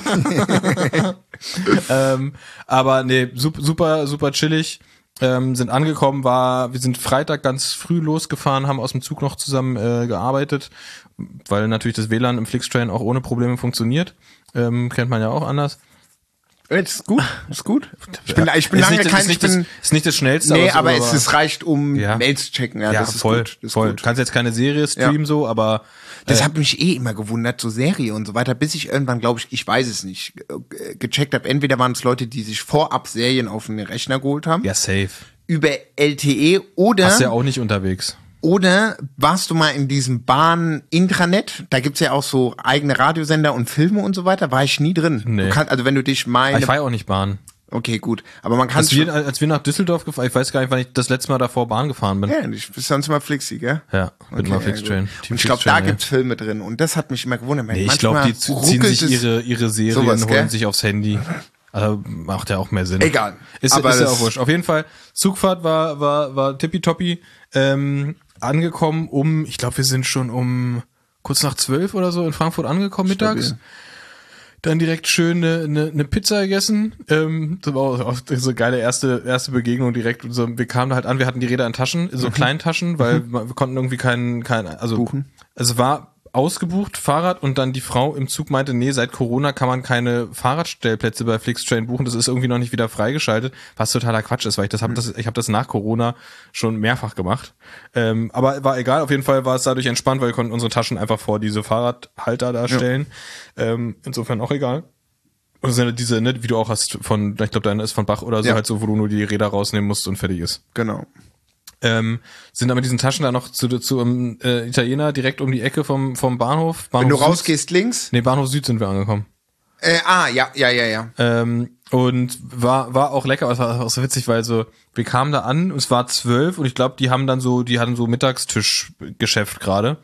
ähm, aber nee, super super super chillig. Ähm, sind angekommen, war, wir sind Freitag ganz früh losgefahren, haben aus dem Zug noch zusammen äh, gearbeitet, weil natürlich das W L A N im Flixtrain auch ohne Probleme funktioniert. Ähm, kennt man ja auch anders. Das ist gut, ist gut. Ich bin, ich bin ist lange nicht, kein, ist nicht, ich bin, das, ist nicht das Schnellste. nee, aber, aber so, es, es reicht, um Ja. Mails zu checken. Ja, ja, das ist voll, gut. Das ist voll. gut. Kannst jetzt keine Serie streamen Ja. so, aber Das äh, hat mich eh immer gewundert, so Serie und so weiter, bis ich irgendwann, glaube ich, ich weiß es nicht, äh, gecheckt habe. Entweder waren es Leute, die sich vorab Serien auf den Rechner geholt haben, ja, safe. über L T E oder Hast ja auch nicht unterwegs. oder warst du mal in diesem Bahn-Intranet? Da gibt's ja auch so eigene Radiosender und Filme und so weiter. War ich nie drin. Nee. Du kannst, also wenn du dich meine... Ich fahre ja auch nicht Bahn. Okay, gut. Aber man kann Als wir, als wir nach Düsseldorf gefahren, ich weiß gar nicht, wann ich das letzte Mal davor Bahn gefahren bin. ja, ich bist sonst immer Flixi, gell? Ja, mit Okay, mal ja, Flixtrain. gut. Team Und ich glaube, da Flixtrain, ja. gibt's Filme drin. Und das hat mich immer gewundert. Nee, ich glaube, die z- ziehen sich ihre, ihre Serien, Sowas, holen gell? sich aufs Handy. Also macht ja auch mehr Sinn. Egal. Ist, Aber ist ja das- auch wurscht. Auf jeden Fall, Zugfahrt war, war, war tippitoppi. Ähm, angekommen um, ich glaube, wir sind schon um kurz nach zwölf oder so in Frankfurt angekommen mittags. Stabil. Dann direkt schön eine, eine, eine Pizza gegessen. Ähm, das war auch, auch so eine geile erste, erste Begegnung direkt. Und so, wir kamen da halt an, wir hatten die Räder in Taschen, in so kleinen Taschen, weil wir konnten irgendwie keinen, keinen, also Buchen. es war ausgebucht, Fahrrad, und dann die Frau im Zug meinte, nee, seit Corona kann man keine Fahrradstellplätze bei Flixtrain buchen, das ist irgendwie noch nicht wieder freigeschaltet, was totaler Quatsch ist, weil ich das habe das, ich habe das nach Corona schon mehrfach gemacht. Ähm, aber war egal, auf jeden Fall war es dadurch entspannt, weil wir konnten unsere Taschen einfach vor diese Fahrradhalter da stellen. Ähm, insofern auch egal. Und das sind diese, ne, wie du auch hast von, ich glaube, deine ist von Bach oder so, Ja. halt so, wo du nur die Räder rausnehmen musst und fertig ist. Genau. Ähm, sind aber mit diesen Taschen da noch zu, zu einem äh, Italiener direkt um die Ecke vom, vom Bahnhof. Bahnhof Wenn du Süd. rausgehst links. Nee, Bahnhof Süd sind wir angekommen. Äh, ah, ja, ja, ja, ja. Ähm, und war war auch lecker, aber es war auch so witzig, weil so, wir kamen da an, es war zwölf und ich glaube, die haben dann so, die hatten so Mittagstischgeschäft gerade.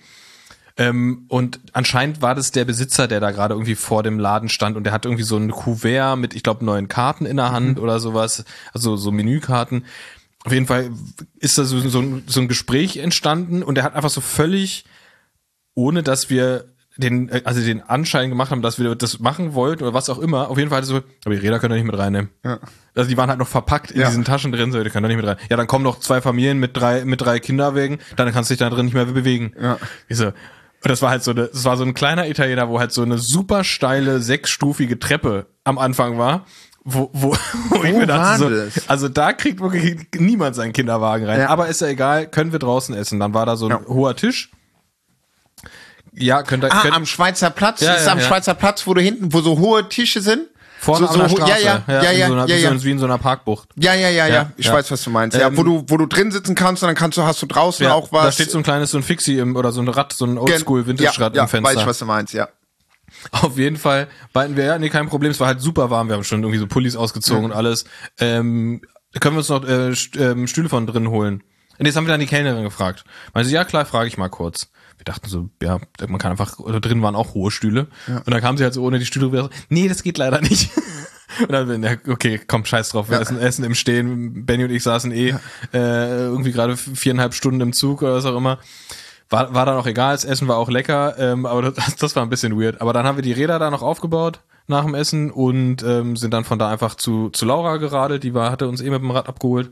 Ähm, und anscheinend war das der Besitzer, der da gerade irgendwie vor dem Laden stand und der hat irgendwie so ein Kuvert mit, ich glaube, neuen Karten in der Hand oder sowas, also so Menükarten. Auf jeden Fall ist da so, so, ein, so ein Gespräch entstanden und er hat einfach so völlig, ohne dass wir den, also den Anschein gemacht haben, dass wir das machen wollten oder was auch immer, auf jeden Fall so, aber die Räder können ihr nicht mit reinnehmen. Ja. Also die waren halt noch verpackt in Ja. diesen Taschen drin, so, die können doch nicht mit rein. Ja, dann kommen noch zwei Familien mit drei, mit drei Kinderwägen, dann kannst du dich da drin nicht mehr bewegen. Ja. Ich so, und das war halt so eine, das war so ein kleiner Italiener, wo halt so eine super steile, sechsstufige Treppe am Anfang war. Wo, wo, wo ich Wo mir dachte, war so, das? also da kriegt wirklich niemand seinen Kinderwagen rein. Ja. Aber ist ja egal, können wir draußen essen. Dann war da so ein Ja. hoher Tisch. Ja, könnt ihr, Ah, könnt, am Schweizer Platz. Ja, das ist ja, am ja. Schweizer Platz, wo du hinten, wo so hohe Tische sind. vorne so, an der so, Straße. ja, ja, ja, in ja, so einer, ja, wie, ja. So, wie in so einer Parkbucht. Ja, ja, ja, ja. Ja, Ich ja. weiß, was du meinst. Ja, Ähm, wo du, wo du drin sitzen kannst und dann kannst du, hast du draußen Ja, auch was. da steht so ein kleines, so ein Fixie im, oder so ein Rad, so ein Oldschool-Vintage-Rad ja, im Fenster. Ja, weiß ich, was du meinst, ja. Auf jeden Fall meinten wir, ja, nee, kein Problem, es war halt super warm, wir haben schon irgendwie so Pullis ausgezogen mhm. und alles. Ähm, können wir uns noch äh, St- ähm, Stühle von drin holen? Und jetzt haben wir dann die Kellnerin gefragt. Meinte sie, ja klar, frage ich mal kurz. Wir dachten so, ja, man kann einfach, oder drin waren auch hohe Stühle. Ja. Und dann kam sie halt so ohne die Stühle wieder so, nee, das geht leider nicht. Und dann, ja, okay, komm, scheiß drauf, wir ja. essen, essen im Stehen. Benny und ich saßen eh ja. äh, irgendwie gerade viereinhalb Stunden im Zug oder was auch immer. War, war dann auch egal, das Essen war auch lecker, ähm, aber das, das war ein bisschen weird. Aber dann haben wir die Räder da noch aufgebaut nach dem Essen und ähm, sind dann von da einfach zu, zu Laura geradelt, die war, hatte uns eh mit dem Rad abgeholt.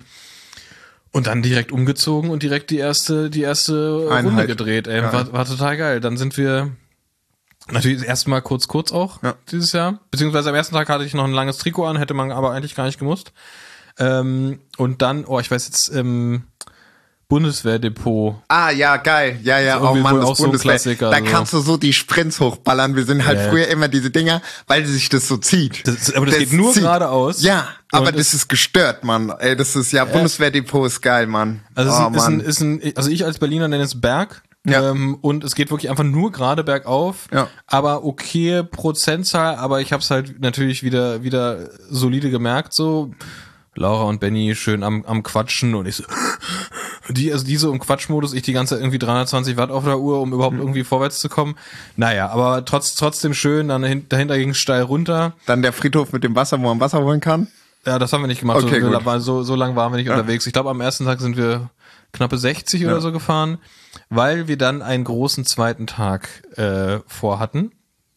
Und dann direkt umgezogen und direkt die erste, die erste Einheit. Runde gedreht, ey. Ja. War, war total geil. Dann sind wir natürlich das erste Mal kurz, kurz auch ja. dieses Jahr. Beziehungsweise am ersten Tag hatte ich noch ein langes Trikot an, hätte man aber eigentlich gar nicht gemusst. Ähm, und dann, oh, ich weiß jetzt, ähm, Bundeswehrdepot. Ah, ja, geil. Ja, ja, oh Mann, das Bundeswehr. So da also. Kannst du so die Sprints hochballern. Wir sind halt yeah. früher immer diese Dinger, weil sich das so zieht. Das, aber das, das geht nur geradeaus. Ja, aber das ist gestört, Mann. Ey, das ist, ja, ja. Bundeswehrdepot ist geil, Mann. Also, oh, es ist, Mann. Ein, ist ein, also ich als Berliner nenne es Berg. Ja. Ähm, und es geht wirklich einfach nur gerade bergauf. Ja. Aber okay, Prozentzahl, aber ich hab's halt natürlich wieder, wieder solide gemerkt, so. Laura und Benny schön am, am Quatschen und ich so, die, also diese im Quatschmodus, ich die ganze Zeit irgendwie dreihundertzwanzig Watt auf der Uhr, um überhaupt mhm. irgendwie vorwärts zu kommen. Naja, aber trotz, trotzdem schön, dann dahinter ging es steil runter. Dann der Friedhof mit dem Wasser, wo man Wasser holen kann? Ja, das haben wir nicht gemacht, okay, so, so, so lange waren wir nicht ja. unterwegs. Ich glaube, am ersten Tag sind wir knappe sechzig ja. oder so gefahren, weil wir dann einen großen zweiten Tag äh, vorhatten.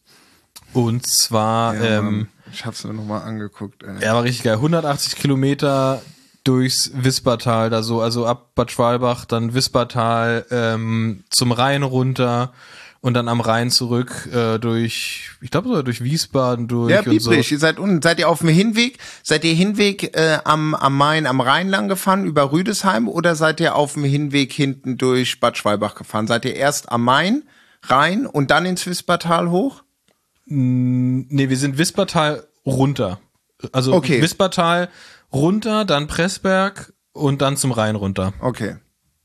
Und zwar, ja, ähm, ich hab's mir nochmal angeguckt. Ey. Ja, war richtig geil. hundertachtzig Kilometer durchs Wispertal, da so, also ab Bad Schwalbach, dann Wispertal ähm, zum Rhein runter und dann am Rhein zurück äh, durch, ich glaube sogar durch Wiesbaden durch. Ja, Biebrich, so. Ihr seid unten. Seid ihr auf dem Hinweg? Seid ihr Hinweg äh, am, am Main, am Rhein lang gefahren, über Rüdesheim, oder seid ihr auf dem Hinweg hinten durch Bad Schwalbach gefahren? Seid ihr erst am Main, Rhein und dann ins Wispertal hoch? Nee, wir sind Wispertal runter. Also okay. Wispertal runter, dann Pressberg und dann zum Rhein runter. Okay.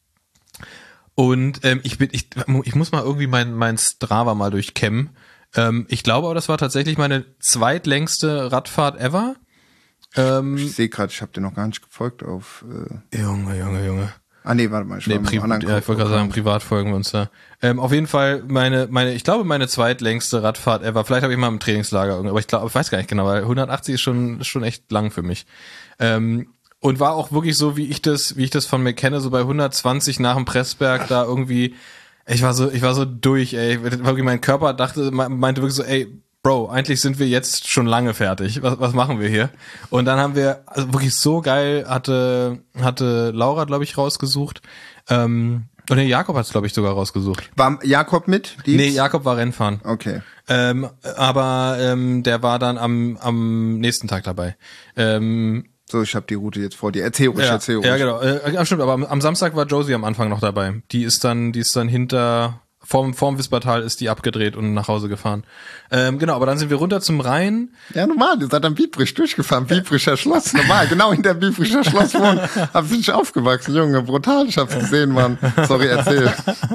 Und ähm, ich bin, ich, ich muss mal irgendwie mein, mein Strava mal durchkämmen. Ähm, ich glaube aber, das war tatsächlich meine zweitlängste Radfahrt ever. Ähm, ich sehe gerade, ich habe dir noch gar nicht gefolgt auf. Äh Junge, Junge, Junge. Ah nee, warte mal, ich nee, Pri- ja, ich wollte gerade sagen, privat folgen wir uns da. Ähm, auf jeden Fall meine, meine, ich glaube meine zweitlängste Radfahrt ever. Vielleicht habe ich mal im Trainingslager irgendwie, aber ich glaube, ich weiß gar nicht genau, weil hundertachtzig ist schon, ist schon echt lang für mich. Ähm, und war auch wirklich so, wie ich das, wie ich das von mir kenne, so bei hundertzwanzig nach dem Pressberg da irgendwie. Ich war so, ich war so durch, ey. Wirklich mein Körper dachte, meinte wirklich so, ey, Bro, eigentlich sind wir jetzt schon lange fertig. Was, was machen wir hier? Und dann haben wir, also wirklich so geil, hatte, hatte Laura, glaube ich, rausgesucht. Ähm, und nee, Jakob hat es, glaube ich, sogar rausgesucht. War Jakob mit? Diebs? Nee, Jakob war Rennfahren. Okay. Ähm, aber ähm, der war dann am, am nächsten Tag dabei. Ähm, so, ich habe die Route jetzt vor dir. Erzähl ruhig, ja, erzähl ruhig. Ja, genau. Äh, stimmt, aber am, am Samstag war Josie am Anfang noch dabei. Die ist dann, die ist dann hinter... Vorm, vorm Wispertal ist die abgedreht und nach Hause gefahren. Ähm, genau, aber dann sind wir runter zum Rhein. Ja, normal, ihr seid am Biebrich durchgefahren. Biebricher Schloss, normal, genau hinter Biebricher Schloss wohnen. Hab bin ich aufgewachsen, Junge, brutal, ich hab's gesehen, Mann. Sorry, erzähl.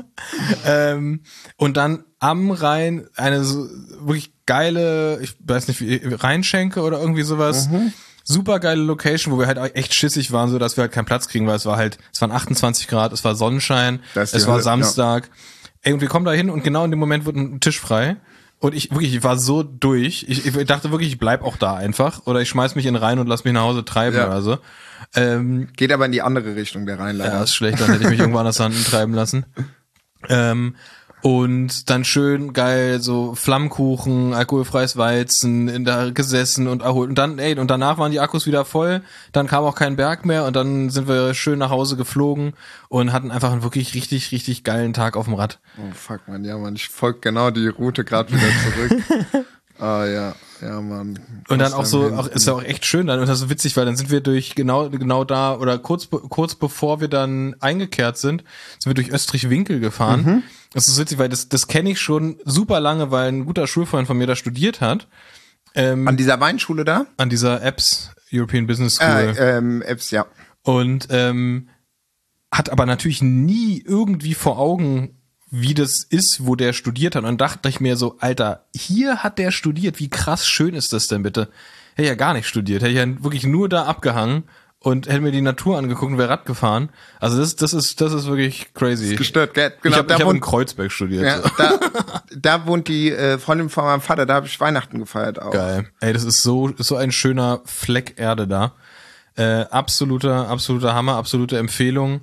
ähm, und dann am Rhein eine so wirklich geile, ich weiß nicht, wie Rheinschenke oder irgendwie sowas. Mhm. Super geile Location, wo wir halt echt schissig waren, so dass wir halt keinen Platz kriegen, weil es war halt, es waren achtundzwanzig Grad, es war Sonnenschein, es war Hölle, Samstag. Ja. Ey, und wir kommen da hin und genau in dem Moment wird ein Tisch frei. Und ich wirklich, ich war so durch. Ich, ich dachte wirklich, ich bleib auch da einfach. Oder ich schmeiß mich in den Rhein und lass mich nach Hause treiben ja. oder so. Ähm, Geht aber in die andere Richtung, der Rhein leider. Ja, ist schlecht, dann hätte ich mich irgendwo anders treiben lassen. Ähm, und dann schön geil, so Flammkuchen, alkoholfreies Weizen, in da gesessen und erholt. Und dann, ey, und danach waren die Akkus wieder voll. Dann kam auch kein Berg mehr und dann sind wir schön nach Hause geflogen und hatten einfach einen wirklich richtig, richtig geilen Tag auf dem Rad. Oh fuck, man, ja, man, ich folge genau die Route gerade wieder zurück. Ah ja, ja, Mann. Und dann auch so, auch, ist ja auch echt schön dann, und das ist witzig, weil dann sind wir durch genau, genau da, oder kurz, kurz bevor wir dann eingekehrt sind, sind wir durch Österreich-Winkel gefahren. Mhm. Das ist witzig, weil das, das kenne ich schon super lange, weil ein guter Schulfreund von mir da studiert hat. Ähm, an dieser Weinschule da? An dieser E B S, European Business School. Äh, ähm, E B S, ja. Und, ähm, hat aber natürlich nie irgendwie vor Augen, wie das ist, wo der studiert hat. Und dann dachte ich mir so, Alter, hier hat der studiert, wie krass schön ist das denn bitte? Hätte ich ja gar nicht studiert, hätte ich ja wirklich nur da abgehangen und hätte mir die Natur angeguckt und wäre Rad gefahren. Also das, das ist, das ist wirklich crazy. Das ist gestört, gell? Genau, ich habe hab in Kreuzberg studiert. Ja, so. da, da wohnt die äh, Freundin von meinem Vater, da habe ich Weihnachten gefeiert auch. Geil. Ey, das ist so, ist so ein schöner Fleck Erde da. Äh, absoluter, absoluter Hammer, absolute Empfehlung.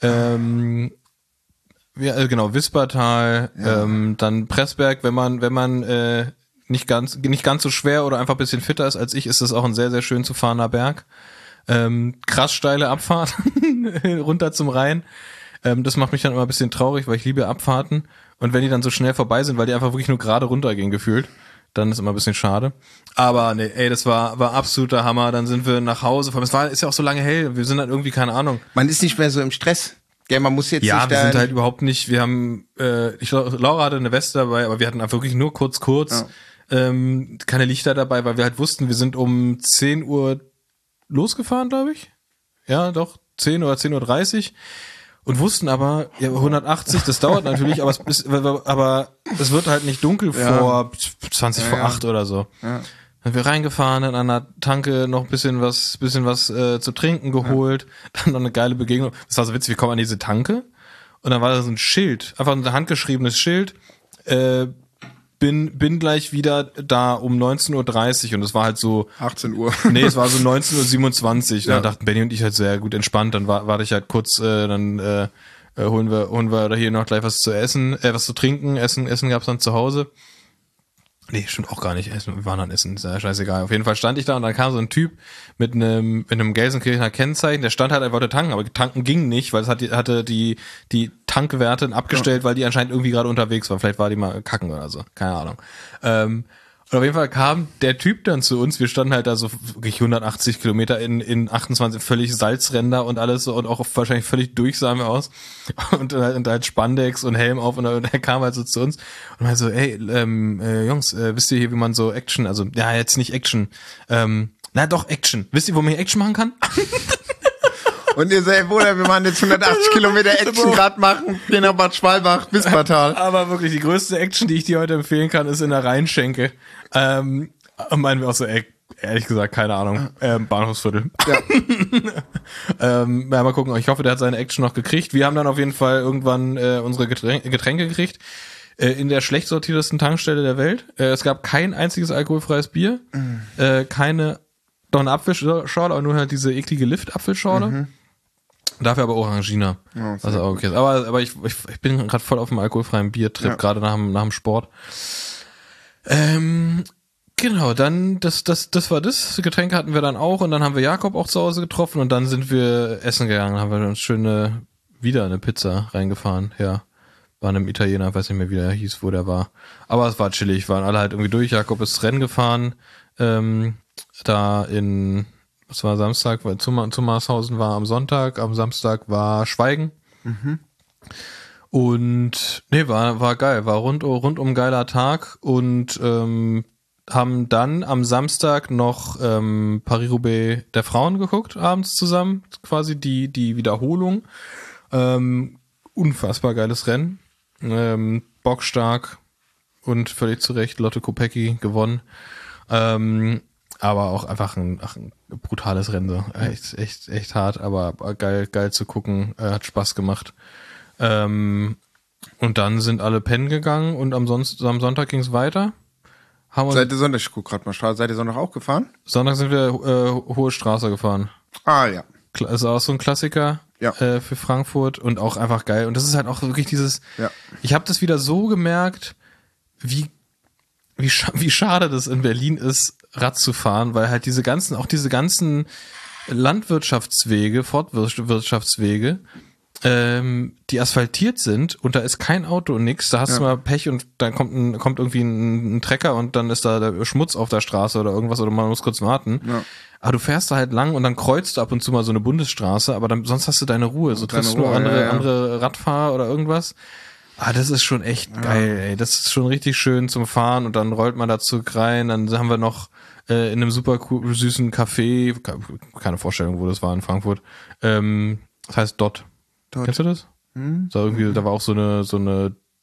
Ähm, ja, äh, genau, Wispertal, ja. ähm, dann Pressberg, wenn man, wenn man äh, nicht ganz, nicht ganz so schwer oder einfach ein bisschen fitter ist als ich, ist das auch ein sehr, sehr schön zu fahrender Berg. Ähm, krass steile Abfahrt runter zum Rhein. Ähm, das macht mich dann immer ein bisschen traurig, weil ich liebe Abfahrten. Und wenn die dann so schnell vorbei sind, weil die einfach wirklich nur gerade runtergehen gefühlt, dann ist immer ein bisschen schade. Aber nee, ey, das war war absoluter Hammer. Dann sind wir nach Hause. Es war ist ja auch so lange hell. Wir sind dann irgendwie, keine Ahnung. Man ist nicht mehr so im Stress. Ja, man muss jetzt ja, nicht wir da sind halt überhaupt nicht. Wir haben, äh, ich Laura hatte eine Weste dabei, aber wir hatten einfach wirklich nur kurz, kurz ja. ähm, keine Lichter dabei, weil wir halt wussten, wir sind um zehn Uhr losgefahren, glaube ich. Ja, doch zehn oder zehn Uhr dreißig. Und wussten aber, ja, hundertachtzig, das dauert natürlich, aber es ist, aber es wird halt nicht dunkel ja. vor zwanzig ja, vor acht oder so. Ja. Dann sind wir reingefahren, dann an einer Tanke noch ein bisschen was, bisschen was äh, zu trinken geholt, ja. dann noch eine geile Begegnung. Das war so witzig, wir kommen an diese Tanke und dann war da so ein Schild, einfach ein handgeschriebenes Schild, äh, bin bin gleich wieder da um neunzehn Uhr dreißig und es war halt so achtzehn Uhr. Nee, es war so neunzehn Uhr siebenundzwanzig. Ja. Dann dachten Benny und ich halt sehr gut entspannt. Dann war, warte ich halt kurz, äh, dann äh, holen wir holen wir da hier noch gleich was zu essen, äh, was zu trinken. Essen Essen gab's dann zu Hause. Nee, stimmt auch gar nicht. Essen, wir waren dann essen, ist ja scheißegal. Auf jeden Fall stand ich da und dann kam so ein Typ mit einem mit einem Gelsenkirchener Kennzeichen. Der stand halt einfach, wollte tanken, aber tanken ging nicht, weil es hat, hatte die die Tankwerte abgestellt, ja. weil die anscheinend irgendwie gerade unterwegs war. Vielleicht war die mal kacken oder so. Keine Ahnung. Ähm, und auf jeden Fall kam der Typ dann zu uns. Wir standen halt da so wirklich hundertachtzig Kilometer in in achtundzwanzig völlig Salzränder und alles so und auch wahrscheinlich völlig durch sahen wir aus. Und, und halt Spandex und Helm auf und, und er kam halt so zu uns und meinte so, ey, ähm, äh, Jungs, äh, wisst ihr hier, wie man so Action, also ja, jetzt nicht Action, ähm, na doch Action. Wisst ihr, wo man hier Action machen kann? Und ihr seid wohl, wir machen jetzt hundertachtzig Kilometer Action gerade machen, gehen nach Bad Schwalbach, Wispertal. Aber wirklich, die größte Action, die ich dir heute empfehlen kann, ist in der Rheinschenke. Ähm, meinen wir auch so, ey, ehrlich gesagt, keine Ahnung, ähm, Bahnhofsviertel. Ja. ähm, ja, mal gucken, ich hoffe, der hat seine Action noch gekriegt. Wir haben dann auf jeden Fall irgendwann äh, unsere Getränke, Getränke gekriegt. Äh, in der schlecht sortiertesten Tankstelle der Welt. Äh, es gab kein einziges alkoholfreies Bier, mhm. äh, keine, doch eine Apfelschorle, aber nur halt diese eklige Lift-Apfelschorle. Mhm. Dafür aber Orangina. Oh, also okay. Aber, aber ich, ich, ich bin gerade voll auf dem alkoholfreien Biertrip, ja. gerade nach dem, nach dem Sport. Ähm, genau, dann, das, das, das war das. Getränke hatten wir dann auch und dann haben wir Jakob auch zu Hause getroffen und dann sind wir essen gegangen, haben wir uns schöne, wieder eine Pizza reingefahren, ja. War einem Italiener, weiß nicht mehr, wie der hieß, wo der war. Aber es war chillig, waren alle halt irgendwie durch. Jakob ist Rennen gefahren, ähm, da in, was war Samstag, weil Zummarshausen war am Sonntag, am Samstag war Schweigen. Mhm. Und nee, war war geil, war rund rundum geiler Tag und ähm, haben dann am Samstag noch ähm, Paris-Roubaix der Frauen geguckt, abends zusammen, quasi die die Wiederholung. Ähm, unfassbar geiles Rennen, ähm, bockstark und völlig zu Recht Lotte Kopecky gewonnen. Ähm, aber auch einfach ein, ach, ein brutales Rennen, so. echt echt echt hart, aber geil geil zu gucken, äh, hat Spaß gemacht. Ähm, und dann sind alle pennen gegangen und am, Sonst, am Sonntag ging es weiter. Haben seid ihr Sonntag, ich guck grad mal, seid ihr Sonntag auch gefahren? Sonntag sind wir äh, Hohe Straße gefahren. Ah, ja. Also auch so ein Klassiker ja. äh, für Frankfurt und auch einfach geil. Und das ist halt auch wirklich dieses, ja. ich habe das wieder so gemerkt, wie, wie, sch- wie schade das in Berlin ist, Rad zu fahren, weil halt diese ganzen, auch diese ganzen Landwirtschaftswege, Forstwirtschaftswege, ähm, die asphaltiert sind und da ist kein Auto und nix, da hast ja. du mal Pech und dann kommt ein, kommt irgendwie ein, ein Trecker und dann ist da der Schmutz auf der Straße oder irgendwas oder man muss kurz warten. Ja. Aber du fährst da halt lang und dann kreuzt du ab und zu mal so eine Bundesstraße, aber dann sonst hast du deine Ruhe. So triffst du nur andere, ja, ja. andere Radfahrer oder irgendwas. Ah, das ist schon echt ja. geil, ey. Das ist schon richtig schön zum Fahren und dann rollt man da zurück rein, dann haben wir noch äh, in einem super cool, süßen Café, keine Vorstellung, wo das war in Frankfurt, ähm, das heißt Dot. Dort. Kennst du das? Hm? So irgendwie, da war auch so eine so eine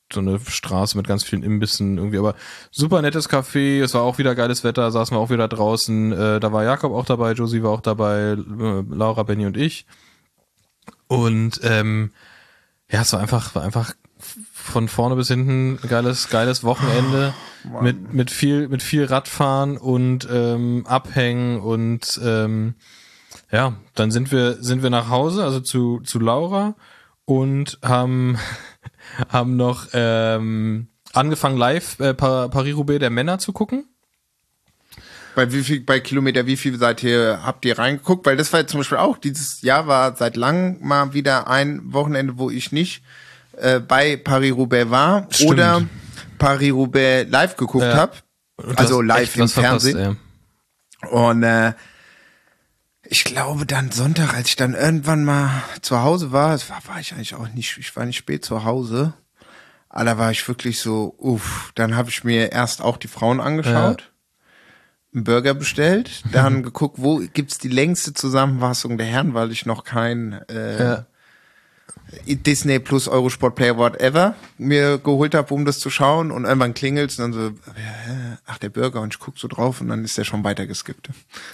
so eine Straße mit ganz vielen Imbissen irgendwie, aber super nettes Café, es war auch wieder geiles Wetter, saßen wir auch wieder draußen, äh, da war Jakob auch dabei, Josie war auch dabei, äh, Laura, Benny und ich. Und ähm, ja, es war einfach, war einfach von vorne bis hinten ein geiles, geiles Wochenende oh, mit mit viel mit viel Radfahren und ähm, Abhängen und ähm, ja, dann sind wir sind wir nach Hause, also zu zu Laura und haben haben noch ähm, angefangen live äh, Paris-Roubaix der Männer zu gucken. Bei wie viel, bei Kilometer, wie viel seid ihr, habt ihr reingeguckt? Weil das war jetzt zum Beispiel auch, dieses Jahr war seit langem mal wieder ein Wochenende, wo ich nicht äh, bei Paris-Roubaix war. Stimmt. Oder Paris-Roubaix live geguckt ja. habe. Also live im Fernsehen. Verpasst, und äh, ich glaube dann Sonntag, als ich dann irgendwann mal zu Hause war, das war, war ich eigentlich auch nicht, ich war nicht spät zu Hause. Aber da war ich wirklich so, uff, dann habe ich mir erst auch die Frauen angeschaut. Ja. Einen Burger bestellt, dann geguckt, wo gibt's die längste Zusammenfassung der Herren, weil ich noch kein äh, ja. Disney plus Eurosport Player whatever mir geholt habe, um das zu schauen, und irgendwann klingelt's und dann so, ach, der Burger, und ich guck so drauf und dann ist der schon weitergeskippt.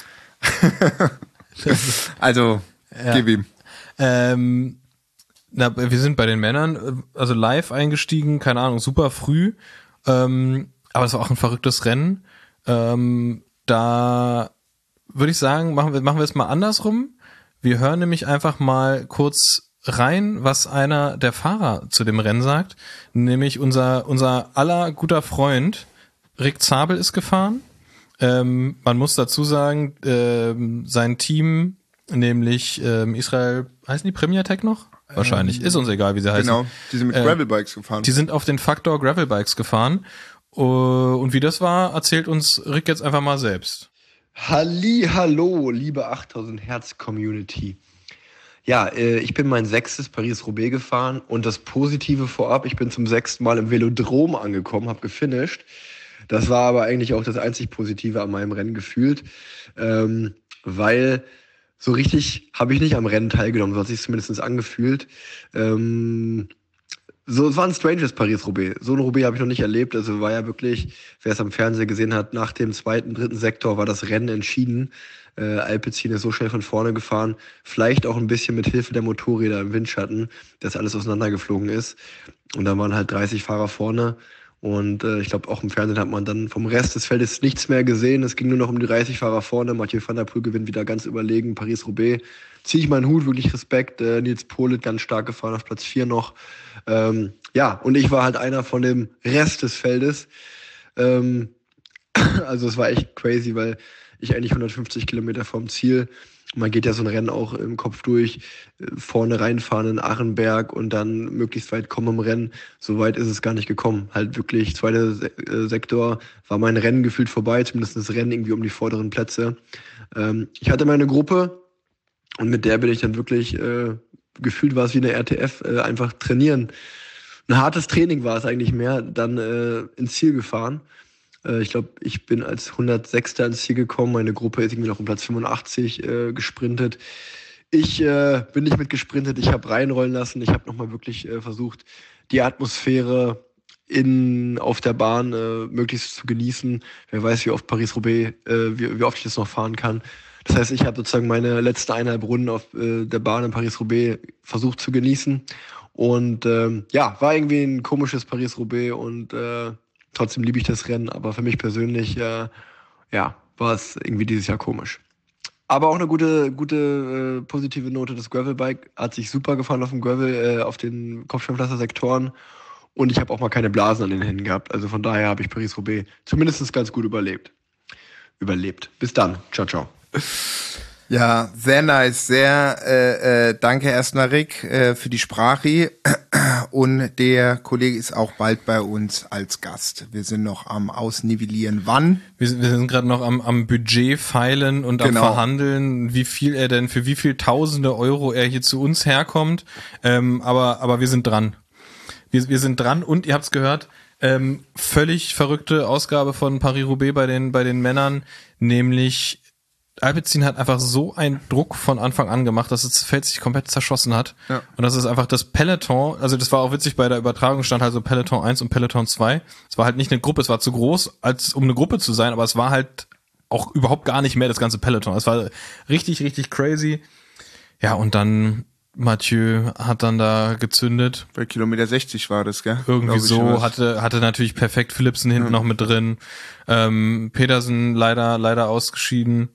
Also, ja. Gib ihm. Ähm, na, wir sind bei den Männern, also live eingestiegen, keine Ahnung, super früh, ähm, aber es war auch ein verrücktes Rennen. Ähm, da würde ich sagen, machen wir, machen wir es mal andersrum. Wir hören nämlich einfach mal kurz rein, was einer der Fahrer zu dem Rennen sagt. Nämlich unser, unser aller guter Freund Rick Zabel ist gefahren. Ähm, man muss dazu sagen, ähm, sein Team, nämlich ähm, Israel, heißen die Premier Tech noch? Wahrscheinlich. Ähm, ist uns egal, wie sie heißen. Genau, die sind mit äh, Gravelbikes gefahren. Die sind auf den Factor Gravelbikes gefahren. Und wie das war, erzählt uns Rick jetzt einfach mal selbst. Halli, hallo, liebe achttausend Hertz Community. Ja, äh, ich bin mein sechstes Paris-Roubaix gefahren und das Positive vorab, ich bin zum sechsten Mal im Velodrom angekommen, habe gefinisht. Das war aber eigentlich auch das einzig Positive an meinem Rennen gefühlt, ähm, weil so richtig habe ich nicht am Rennen teilgenommen, so hat sich zumindest angefühlt. Ähm, So, es war ein stranges Paris-Roubaix. So ein Roubaix habe ich noch nicht erlebt. Also war ja wirklich, wer es am Fernseher gesehen hat, nach dem zweiten, dritten Sektor war das Rennen entschieden. Äh, Alpecin ist so schnell von vorne gefahren. Vielleicht auch ein bisschen mit Hilfe der Motorräder im Windschatten, dass alles auseinandergeflogen ist. Und da waren halt dreißig Fahrer vorne. Und äh, ich glaube, auch im Fernsehen hat man dann vom Rest des Feldes nichts mehr gesehen. Es ging nur noch um die dreißig Fahrer vorne. Mathieu van der Poel gewinnt wieder ganz überlegen. Paris-Roubaix. Ziehe ich meinen Hut, wirklich Respekt. Äh, Nils Politt ganz stark gefahren, auf Platz vier noch. Ähm, ja, und ich war halt einer von dem Rest des Feldes. Ähm, also es war echt crazy, weil ich eigentlich hundertfünfzig Kilometer vom Ziel, man geht ja so ein Rennen auch im Kopf durch, vorne reinfahren in Achenberg und dann möglichst weit kommen im Rennen. So weit ist es gar nicht gekommen. Halt wirklich, zweiter Sektor war mein Rennen gefühlt vorbei, zumindest das Rennen irgendwie um die vorderen Plätze. Ähm, ich hatte meine Gruppe und mit der bin ich dann wirklich, äh, gefühlt war es wie eine R T F, äh, einfach trainieren. Ein hartes Training war es eigentlich mehr, dann äh, ins Ziel gefahren. Ich glaube, ich bin als hundertsechster ins Ziel gekommen. Meine Gruppe ist irgendwie noch um Platz fünfundachtzig äh, gesprintet. Ich äh, bin nicht mit gesprintet, ich habe reinrollen lassen. Ich habe nochmal wirklich äh, versucht, die Atmosphäre in, auf der Bahn äh, möglichst zu genießen. Wer weiß, wie oft Paris-Roubaix, äh, wie, wie oft ich das noch fahren kann. Das heißt, ich habe sozusagen meine letzten eineinhalb Runden auf äh, der Bahn in Paris-Roubaix versucht zu genießen. Und ähm, ja, war irgendwie ein komisches Paris-Roubaix und äh, trotzdem liebe ich das Rennen, aber für mich persönlich, äh, ja, war es irgendwie dieses Jahr komisch. Aber auch eine gute, gute äh, positive Note. Das Gravelbike hat sich super gefahren auf dem Gravel, äh, auf den Kopfsteinpflaster-Sektoren. Und ich habe auch mal keine Blasen an den Händen gehabt. Also von daher habe ich Paris-Roubaix zumindest ganz gut überlebt. Überlebt. Bis dann. Ciao, ciao. Ja, sehr nice, sehr äh, äh, danke erstmal Rick äh, für die Sprache, und der Kollege ist auch bald bei uns als Gast. Wir sind noch am Ausnivellieren, wann. Wir sind, wir sind gerade noch am, am Budget feilen und genau. am Verhandeln, wie viel er denn, für wie viel tausende Euro er hier zu uns herkommt, ähm, aber aber wir sind dran. Wir, wir sind dran und ihr habt's gehört, ähm, völlig verrückte Ausgabe von Paris-Roubaix bei den bei den Männern, nämlich Alpecin hat einfach so einen Druck von Anfang an gemacht, dass das Feld sich komplett zerschossen hat. Ja. Und das ist einfach das Peloton, also das war auch witzig, bei der Übertragung stand halt so Peloton eins und Peloton zwei. Es war halt nicht eine Gruppe, es war zu groß, als um eine Gruppe zu sein, aber es war halt auch überhaupt gar nicht mehr das ganze Peloton. Es war richtig, richtig crazy. Ja, und dann Mathieu hat dann da gezündet. Bei Kilometer sechzig war das, gell? Irgendwie so, hatte hatte natürlich perfekt Philipsen hinten mhm. noch mit drin. Ähm, Pedersen leider leider ausgeschieden.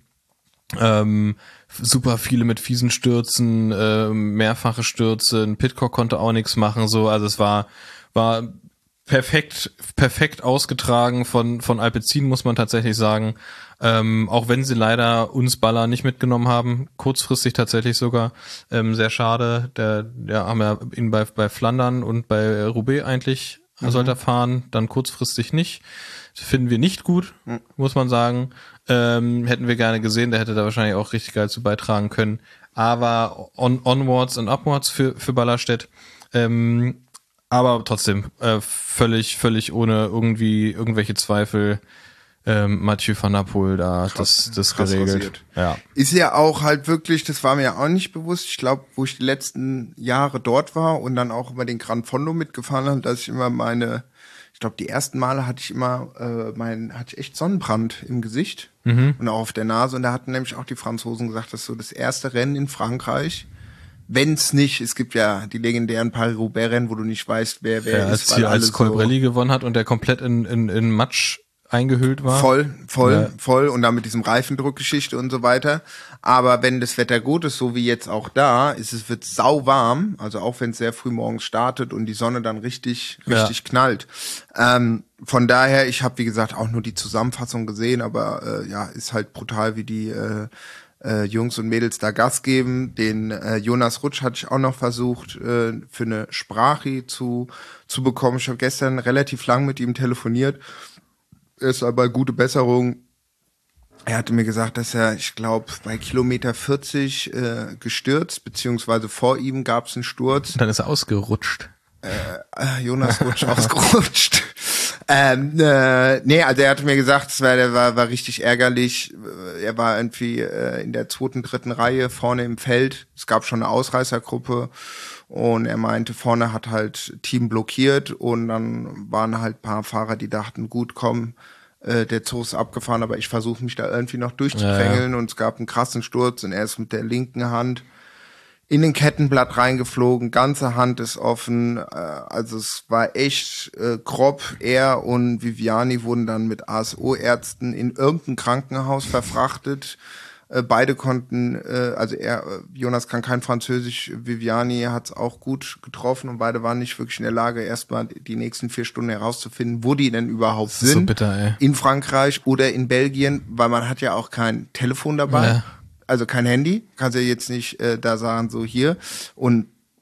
Ähm, super viele mit fiesen Stürzen, äh, mehrfache Stürze. Pidcock konnte auch nichts machen, so. Also es war war perfekt perfekt ausgetragen von von Alpecin, muss man tatsächlich sagen. Ähm, auch wenn sie leider uns Baller nicht mitgenommen haben, kurzfristig tatsächlich sogar, ähm, sehr schade. Der, der haben ja ihn bei, bei Flandern und bei Roubaix eigentlich mhm. sollte er fahren, dann kurzfristig nicht. Das finden wir nicht gut, mhm. muss man sagen. Ähm, hätten wir gerne gesehen, der hätte da wahrscheinlich auch richtig geil zu beitragen können. Aber on, onwards und upwards für, für Ballerstedt. Ähm, aber trotzdem, äh, völlig, völlig ohne irgendwie irgendwelche Zweifel. Ähm, Mathieu van der Poel da krass, das, das geregelt. Ja. Ist ja auch halt wirklich, das war mir ja auch nicht bewusst. Ich glaube, wo ich die letzten Jahre dort war und dann auch über den Gran Fondo mitgefahren habe, dass ich immer meine, ich glaube, die ersten Male hatte ich immer, äh, mein, hatte ich echt Sonnenbrand im Gesicht mhm. und auch auf der Nase. Und da hatten nämlich auch die Franzosen gesagt, das ist so das erste Rennen in Frankreich. Wenn's nicht, es gibt ja die legendären Paris-Roubaix-Rennen, wo du nicht weißt, wer wer ja, ist. Als hier als Colbrelli so gewonnen hat und der komplett in, in, in Matsch eingehüllt war. Voll, voll, ja. voll und dann mit diesem Reifendruckgeschichte und so weiter. Aber wenn das Wetter gut ist, so wie jetzt auch da, ist es wird sau warm, also auch wenn es sehr früh morgens startet und die Sonne dann richtig, richtig ja. knallt. Ähm, von daher, ich habe wie gesagt auch nur die Zusammenfassung gesehen, aber äh, ja, ist halt brutal, wie die äh, äh, Jungs und Mädels da Gas geben. Den äh, Jonas Rutsch hatte ich auch noch versucht, äh, für eine Sprache zu zu bekommen. Ich habe gestern relativ lang mit ihm telefoniert. Er ist aber gute Besserung. Er hatte mir gesagt, dass er, ich glaube, bei Kilometer vierzig äh, gestürzt, beziehungsweise vor ihm gab es einen Sturz. Und dann ist er ausgerutscht. Äh, Jonas Rutsch ausgerutscht. Ähm, äh, nee, also er hatte mir gesagt, es war, der war, war richtig ärgerlich. Er war irgendwie äh, in der zweiten, dritten Reihe vorne im Feld. Es gab schon eine Ausreißergruppe. Und er meinte, vorne hat halt Team blockiert und dann waren halt ein paar Fahrer, die dachten, gut, komm, äh, der Zug ist abgefahren, aber ich versuche mich da irgendwie noch durchzudrängeln. Ja, ja. Und es gab einen krassen Sturz und er ist mit der linken Hand in den Kettenblatt reingeflogen, ganze Hand ist offen, äh, also es war echt äh, grob. Er und Viviani wurden dann mit A S O-Ärzten in irgendein Krankenhaus verfrachtet. Äh, beide konnten, äh, also er, Jonas kann kein Französisch, Viviani hat es auch gut getroffen und beide waren nicht wirklich in der Lage, erstmal die nächsten vier Stunden herauszufinden, wo die denn überhaupt sind. So bitter, ey. In Frankreich oder in Belgien, weil man hat ja auch kein Telefon dabei, ja. Also kein Handy, kannst ja jetzt nicht äh, da sagen, so hier und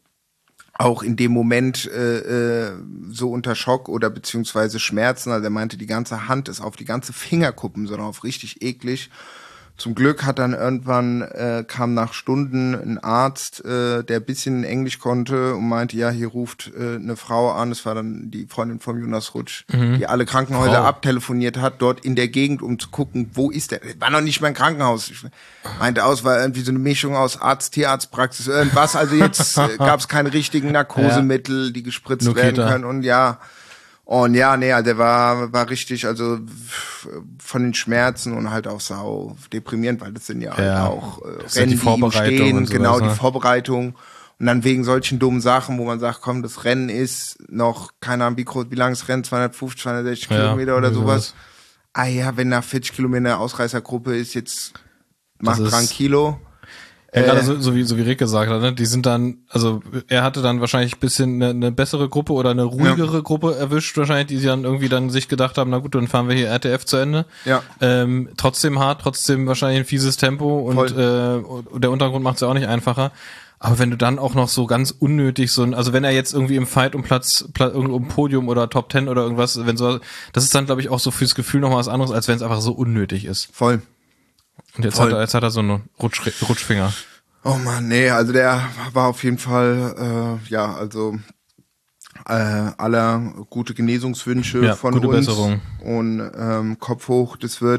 auch in dem Moment äh, äh, so unter Schock oder beziehungsweise Schmerzen, also er meinte, die ganze Hand ist auf die ganze Fingerkuppen, sondern auf richtig eklig. Zum Glück hat dann irgendwann, äh, kam nach Stunden ein Arzt, äh, der ein bisschen Englisch konnte und meinte, ja, hier ruft äh, eine Frau an, das war dann die Freundin von Jonas Rutsch, mhm. die alle Krankenhäuser Frau. abtelefoniert hat, dort in der Gegend, um zu gucken, wo ist der? War noch nicht mein Krankenhaus. Ich meinte aus, war irgendwie so eine Mischung aus Arzt, Tierarztpraxis, irgendwas. Also jetzt äh, gab es keine richtigen Narkosemittel, die gespritzt Nuketa. werden können und ja. Und ja, nee, der war war richtig, also von den Schmerzen und halt auch sau deprimierend, weil das sind ja, ja halt auch äh, Rennen, die, die ihm stehen, genau, die Vorbereitung. Und dann wegen solchen dummen Sachen, wo man sagt, komm, das Rennen ist noch, keine Ahnung, wie groß, wie lang ist das Rennen, zweihundertfünfzig, zweihundertsechzig ja, Kilometer oder sowas. Ah ja, wenn nach vierzig Kilometer eine Ausreißergruppe ist, jetzt mach dran Kilo. Ja, gerade so, so wie so wie Rick gesagt hat, ne? Die sind dann, also er hatte dann wahrscheinlich ein bisschen eine, eine bessere Gruppe oder eine ruhigere ja. Gruppe erwischt wahrscheinlich, die sie dann irgendwie dann sich gedacht haben, na gut, dann fahren wir hier R T F zu Ende. Ja. Ähm, trotzdem hart, trotzdem wahrscheinlich ein fieses Tempo und äh, der Untergrund macht es ja auch nicht einfacher. Aber wenn du dann auch noch so ganz unnötig so ein, also wenn er jetzt irgendwie im Fight um Platz, Platz irgendwo im Podium oder Top Ten oder irgendwas, wenn so, das ist dann glaube ich auch so fürs Gefühl noch mal was anderes, als wenn es einfach so unnötig ist. Voll. Und jetzt hat er, jetzt hat er so einen Rutsch, Rutschfinger. Oh man, nee, also der war auf jeden Fall, äh, ja, also äh, aller gute Genesungswünsche ja, von gute uns. Besserung. Und ähm, Kopf hoch, das wird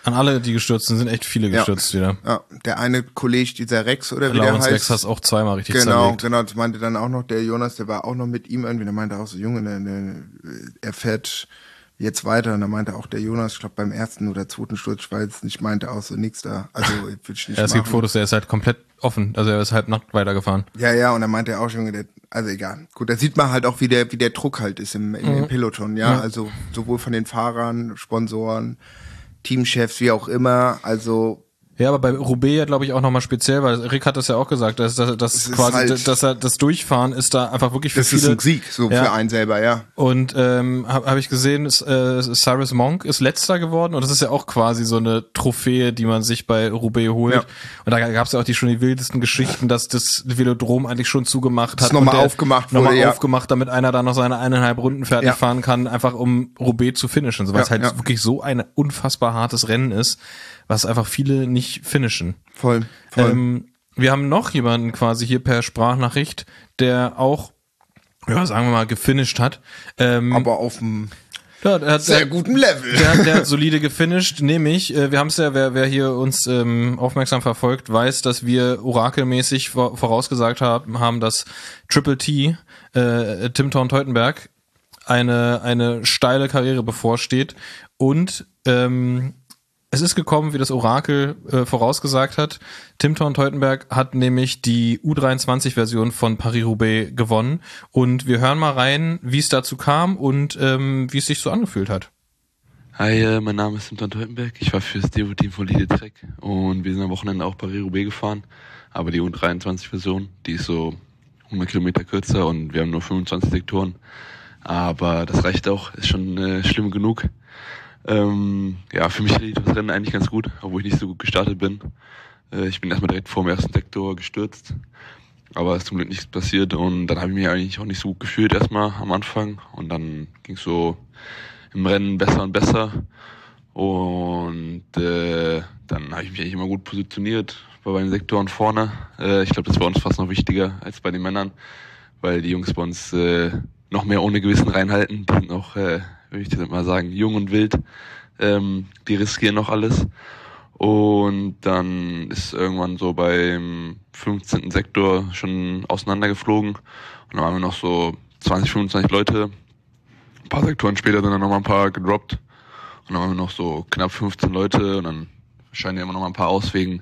An alle, die gestürzt sind, sind echt viele gestürzt ja. wieder. Ja, der eine Kollege, dieser Rex oder wie Lawrence der heißt. Rex hast auch zweimal richtig Genau, zerlegt. genau, das meinte dann auch noch der Jonas, der war auch noch mit ihm irgendwie, der meinte auch so, Junge, der, der, er fährt jetzt weiter und da meinte auch der Jonas, ich glaube beim ersten oder zweiten Sturz, ich weiß nicht, meinte auch so, nix da, also würde ich nicht ja, es machen. gibt Fotos, der ist halt komplett offen, also er ist halb nackt weitergefahren. Ja, ja, und dann meinte er auch, Junge, der, also egal. Gut, da sieht man halt auch, wie der, wie der Druck halt ist im, im, Mhm. im Peloton, ja, Ja. also sowohl von den Fahrern, Sponsoren, Teamchefs, wie auch immer, also Ja, aber bei Roubaix ja, glaube ich, auch nochmal speziell, weil Rick hat das ja auch gesagt, dass, dass, dass Es ist quasi, halt- dass er das Durchfahren ist da einfach wirklich für das viele. ist ein Sieg, so Ja. für einen selber, ja. Und ähm, habe hab ich gesehen, ist, äh, Cyrus Monk ist letzter geworden und das ist ja auch quasi so eine Trophäe, die man sich bei Roubaix holt. Ja. Und da gab es ja auch die schon die wildesten Geschichten, dass das Velodrom eigentlich schon zugemacht hat. Das nochmal und der aufgemacht Nochmal wurde, ja. aufgemacht, damit einer da noch seine eineinhalb Runden fertig Ja. fahren kann, einfach um Roubaix zu finishen. So, weil Ja, es halt ja. wirklich so ein unfassbar hartes Rennen ist, was einfach viele nicht finishen. Voll, voll. Ähm, wir haben noch jemanden quasi hier per Sprachnachricht, der auch, ja, sagen wir mal, gefinisht hat. Ähm, Aber auf einem ja, der hat, sehr der, guten Level. der, der hat solide gefinisht, nämlich, äh, wir haben es ja, wer, wer hier uns ähm, aufmerksam verfolgt, weiß, dass wir orakelmäßig vor, vorausgesagt haben, haben, dass Triple T, äh, Tim Thorn-Teutenberg, eine, eine steile Karriere bevorsteht und ähm, es ist gekommen, wie das Orakel äh, vorausgesagt hat. Tim Thorn-Teutenberg hat nämlich die U dreiundzwanzig-Version von Paris-Roubaix gewonnen. Und wir hören mal rein, wie es dazu kam und ähm, wie es sich so angefühlt hat. Hi, äh, mein Name ist Tim Thorn-Teutenberg. Ich war fürs Devo-Team von Lidl Trek und wir sind am Wochenende auch Paris-Roubaix gefahren. Aber die U dreiundzwanzig-Version, die ist so hundert Kilometer kürzer und wir haben nur fünfundzwanzig Sektoren. Aber das reicht auch, ist schon äh, schlimm genug. Ähm, ja, für mich lief das Rennen eigentlich ganz gut, obwohl ich nicht so gut gestartet bin. Äh, ich bin erstmal direkt vor dem ersten Sektor gestürzt, aber es ist zum Glück nichts passiert und dann habe ich mich eigentlich auch nicht so gut gefühlt erstmal am Anfang und dann ging es so im Rennen besser und besser und äh, dann habe ich mich eigentlich immer gut positioniert bei den Sektoren vorne. Äh, ich glaube, das war uns fast noch wichtiger als bei den Männern, weil die Jungs bei uns äh, noch mehr ohne Gewissen reinhalten. Die sind noch, äh, würde ich das mal sagen, jung und wild. Ähm, die riskieren noch alles. Und dann ist irgendwann so beim fünfzehnten Sektor schon auseinandergeflogen. Und dann waren wir noch so zwanzig, fünfundzwanzig Leute. Ein paar Sektoren später sind dann noch mal ein paar gedroppt. Und dann waren wir noch so knapp fünfzehn Leute. Und dann scheinen ja immer noch mal ein paar aus wegen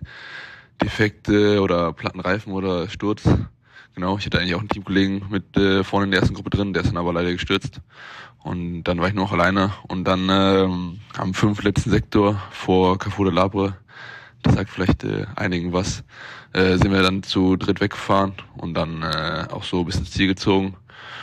Defekte oder platten Reifen oder Sturz. Genau, ich hatte eigentlich auch einen Teamkollegen mit äh, vorne in der ersten Gruppe drin, der ist dann aber leider gestürzt. Und dann war ich nur noch alleine. Und dann ähm, am fünf letzten Sektor vor Carrefour de Labre, das sagt vielleicht äh, einigen was, äh, sind wir dann zu dritt weggefahren und dann äh, auch so bis ins Ziel gezogen.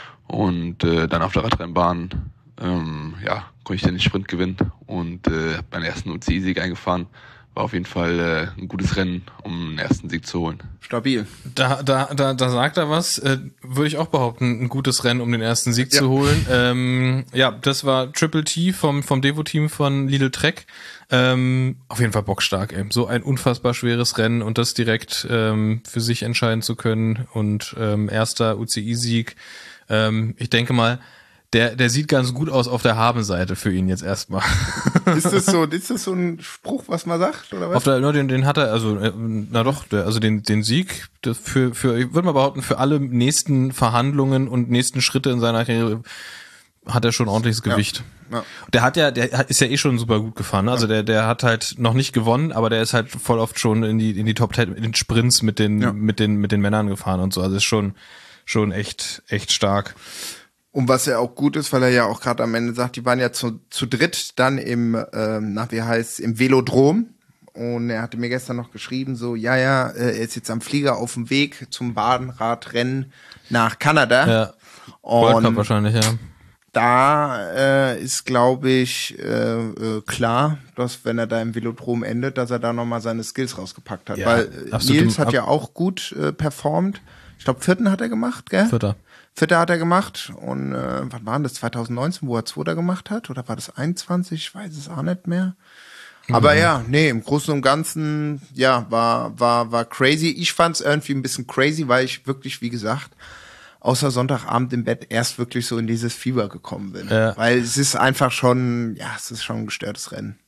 Und äh, dann auf der Radrennbahn, ähm, ja, konnte ich dann den Sprint gewinnen und äh, habe meinen ersten U C I-Sieg eingefahren. War auf jeden Fall äh, ein gutes Rennen, um den ersten Sieg zu holen. Stabil. Da, da, da, da sagt er was, äh, würde ich auch behaupten, ein gutes Rennen, um den ersten Sieg Ja. zu holen. Ähm, ja, das war Triple T vom, vom Devo-Team von Lidl Trek. Ähm, auf jeden Fall bockstark, ey. So ein unfassbar schweres Rennen und das direkt ähm, für sich entscheiden zu können und ähm, erster U C I-Sieg. Ähm, ich denke mal, der, der sieht ganz gut aus auf der Habenseite für ihn jetzt erstmal. Ist das so, ist das so ein Spruch, was man sagt, oder was? Auf der, nur den, den hat er, also, äh, na doch, der, also den, den Sieg, das für, für, ich würde mal behaupten, für alle nächsten Verhandlungen und nächsten Schritte in seiner Karriere hat er schon ordentliches Gewicht. Ja, ja. Der hat ja, der hat- ist ja eh schon super gut gefahren, ne? Also der, der hat halt noch nicht gewonnen, aber der ist halt voll oft schon in die, in die Top Ten, in den Sprints mit den, Ja. mit den, mit den Männern gefahren und so. Also ist schon, schon echt, echt stark. Und was ja auch gut ist, weil er ja auch gerade am Ende sagt, die waren ja zu, zu dritt dann im, ähm, na wie heißt, im Velodrom. Und er hatte mir gestern noch geschrieben, so, ja, ja, äh, er ist jetzt am Flieger auf dem Weg zum Bahnradrennen nach Kanada. Ja. World Cup Und wahrscheinlich, ja. da äh, ist, glaube ich, äh, äh, klar, dass wenn er da im Velodrom endet, dass er da nochmal seine Skills rausgepackt hat. Ja, Weil äh, absolut. Nils hat ja auch gut äh, performt. Ich glaube, vierten hat er gemacht, gell? Vierter. Vierter hat er gemacht. Und äh, wann war das? zwanzig neunzehn, wo er Zweiter gemacht hat? Oder war das einundzwanzig? Ich weiß es auch nicht mehr. Aber ja, nee, im Großen und Ganzen, ja, war, war, war crazy. Ich fand es irgendwie ein bisschen crazy, weil ich wirklich, wie gesagt, außer Sonntagabend im Bett erst wirklich so in dieses Fieber gekommen bin. Ja. Weil es ist einfach schon, ja, es ist schon ein gestörtes Rennen.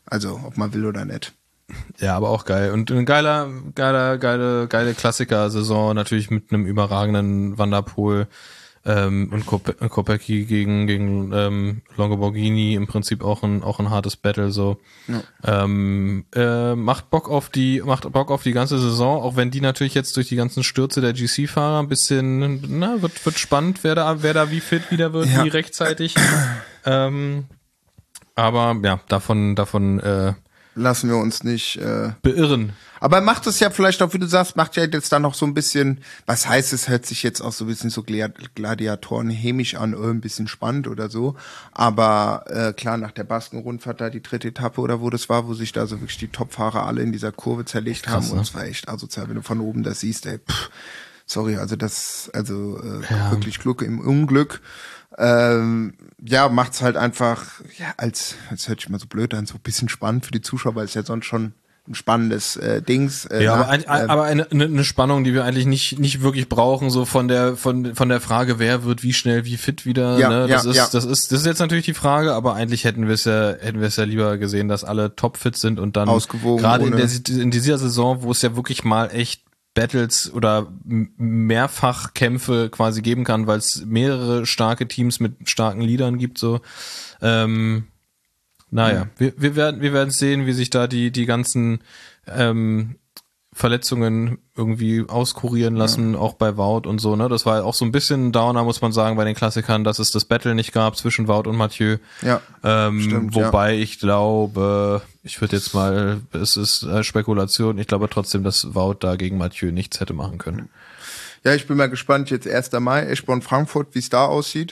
Also, ob man will oder nicht. Ja, aber auch geil. Und ein geiler, geiler, geile, geile Klassiker-Saison, natürlich mit einem überragenden Van der Poel ähm, und Kopecky gegen, gegen ähm, Longoborghini, im Prinzip auch ein, auch ein hartes Battle, so. Ja. Ähm, äh, macht Bock auf die, macht Bock auf die ganze Saison, auch wenn die natürlich jetzt durch die ganzen Stürze der G C-Fahrer ein bisschen, na, wird, wird spannend, wer da, wer da wie fit wieder wird, ja. wie rechtzeitig. ähm, aber ja, davon, davon, äh, lassen wir uns nicht äh, beirren. Aber macht es ja vielleicht auch, wie du sagst, macht ja jetzt dann noch so ein bisschen, was heißt es, hört sich jetzt auch so ein bisschen so Gladiatoren-hämisch an, äh, ein bisschen spannend oder so. Aber äh, klar, nach der Baskenrundfahrt da die dritte Etappe oder wo das war, wo sich da so wirklich die Topfahrer alle in dieser Kurve zerlegt Krass, haben. Und es ne? war echt asozial, wenn du von oben das siehst, ey, pff, sorry, also das, also äh, ja. wirklich Glück im Unglück. Ähm, ja, macht's halt einfach, ja, als, als hört sich mal so blöd an, so ein bisschen spannend für die Zuschauer, weil es ja sonst schon ein spannendes äh, Dings. Äh, ja, nach, aber, ein, äh, aber eine, eine Spannung, die wir eigentlich nicht nicht wirklich brauchen, so von der von von der Frage, wer wird wie schnell, wie fit wieder. Ja, ne? Das ja, ist ja. das ist das ist jetzt natürlich die Frage, aber eigentlich hätten wir es ja hätten wir es ja lieber gesehen, dass alle topfit sind und dann ausgewogen gerade in der in dieser Saison, wo es ja wirklich mal echt Battles oder Mehrfachkämpfe quasi geben kann, weil es mehrere starke Teams mit starken Leadern gibt, so. Ähm, naja, mhm. wir, wir werden wir werden sehen, wie sich da die die ganzen ähm, Verletzungen irgendwie auskurieren lassen, ja. auch bei Wout und so, ne? Das war auch so ein bisschen ein Downer, muss man sagen, bei den Klassikern, dass es das Battle nicht gab zwischen Wout und Mathieu. Ja. Ähm, stimmt, wobei ja. ich glaube, ich würde jetzt mal, es ist äh, Spekulation, ich glaube trotzdem, dass Wout da gegen Mathieu nichts hätte machen können. Ja, ich bin mal gespannt, jetzt erster Mai, Eschborn-Frankfurt, wie es da aussieht.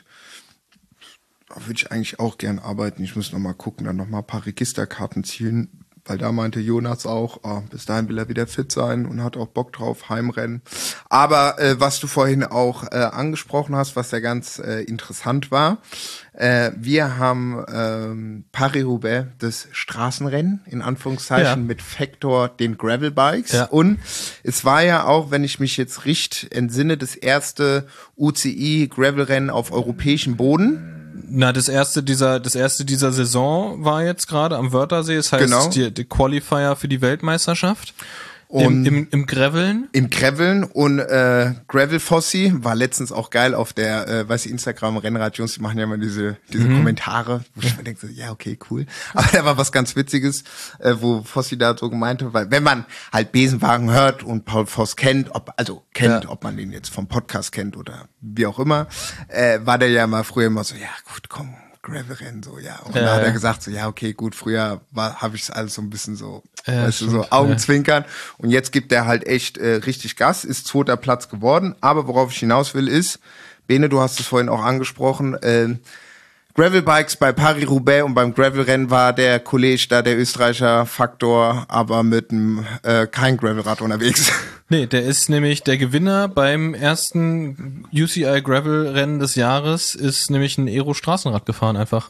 Da würde ich eigentlich auch gern arbeiten. Ich muss noch mal gucken, dann noch mal ein paar Registerkarten ziehen. Weil da meinte Jonas auch, oh, bis dahin will er wieder fit sein und hat auch Bock drauf, Heimrennen. Aber äh, was du vorhin auch äh, angesprochen hast, was ja ganz äh, interessant war, äh, wir haben ähm, Paris-Roubaix, das Straßenrennen, in Anführungszeichen, ja. mit Factor, den Gravel-Bikes. Ja. Und es war ja auch, wenn ich mich jetzt richtig entsinne, das erste U C I-Gravel-Rennen auf europäischem Boden. Na, das erste dieser, das erste dieser Saison war jetzt gerade am Wörthersee. Das heißt, genau. die, die Qualifier für die Weltmeisterschaft. Und Im, im, im Graveln? Im Graveln und äh, Gravel Fossi war letztens auch geil auf der, äh, weiß ich, Instagram Rennrad-Jungs, die machen ja immer diese diese mhm. Kommentare, wo ich mir denke, so, ja, okay, cool. Aber da war was ganz Witziges, äh, wo Fossi da so gemeinte, weil wenn man halt Besenwagen hört und Paul Voss kennt, ob also kennt, ja. ob man den jetzt vom Podcast kennt oder wie auch immer, äh, war der ja mal früher immer so, ja gut, komm, Gravel-Rennen, so, ja. Und ja, dann hat er gesagt, so, ja, okay, gut, früher war, habe ich es alles so ein bisschen so, ja, weißt du, so Augenzwinkern. Ja. Und jetzt gibt er halt echt äh, richtig Gas, ist zweiter Platz geworden. Aber worauf ich hinaus will, ist, Bene, du hast es vorhin auch angesprochen, äh, Gravelbikes bei Paris-Roubaix und beim Gravelrennen war der Kollege da, der Österreicher Faktor, aber mit einem äh, kein Gravelrad unterwegs. Nee, der ist nämlich der Gewinner beim ersten U C I Gravel-Rennen des Jahres, ist nämlich ein Aero-Straßenrad gefahren einfach.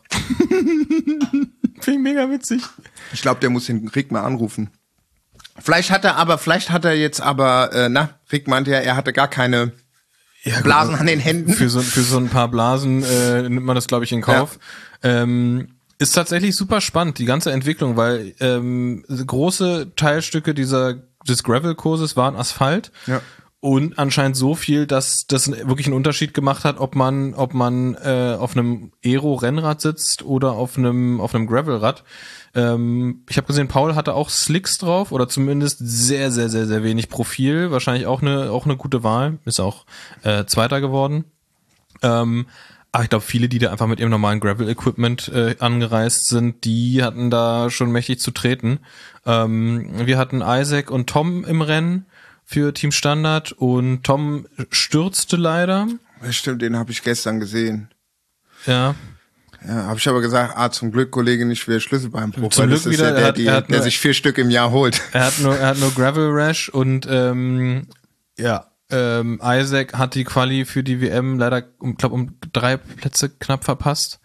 Finde ich mega witzig. Ich glaube, der muss den Rick mal anrufen. Vielleicht hat er aber, vielleicht hat er jetzt aber, äh, na, Rick meinte ja, er hatte gar keine Ja, Blasen an den Händen. Für so, für so ein paar Blasen äh, nimmt man das, glaube ich, in Kauf. Ja. Ähm, ist tatsächlich super spannend, die ganze Entwicklung, weil ähm, große Teilstücke dieser des Gravel-Kurses waren Asphalt. Ja. Und anscheinend so viel, dass das wirklich einen Unterschied gemacht hat, ob man ob man äh, auf einem Aero-Rennrad sitzt oder auf einem auf einem Gravelrad. Ähm, ich habe gesehen, Paul hatte auch Slicks drauf oder zumindest sehr sehr sehr sehr wenig Profil. Wahrscheinlich auch eine auch eine gute Wahl. Ist auch äh, Zweiter geworden. Ähm, aber ich glaube, viele, die da einfach mit ihrem normalen Gravel-Equipment äh, angereist sind, die hatten da schon mächtig zu treten. Ähm, wir hatten Isaac und Tom im Rennen für Team Standard und Tom stürzte leider. Stimmt, den habe ich gestern gesehen. Ja. Ja, habe ich aber gesagt, ah, zum Glück, Kollege, nicht schwer Schlüsselbeinbruch, zum weil Glück das ist wieder, ja der, er hat, die, er hat der nur, sich vier Stück im Jahr holt. Er hat nur, er hat nur Gravel Rash und ähm, ja, ähm, Isaac hat die Quali für die W M leider, um, glaube um drei Plätze knapp verpasst.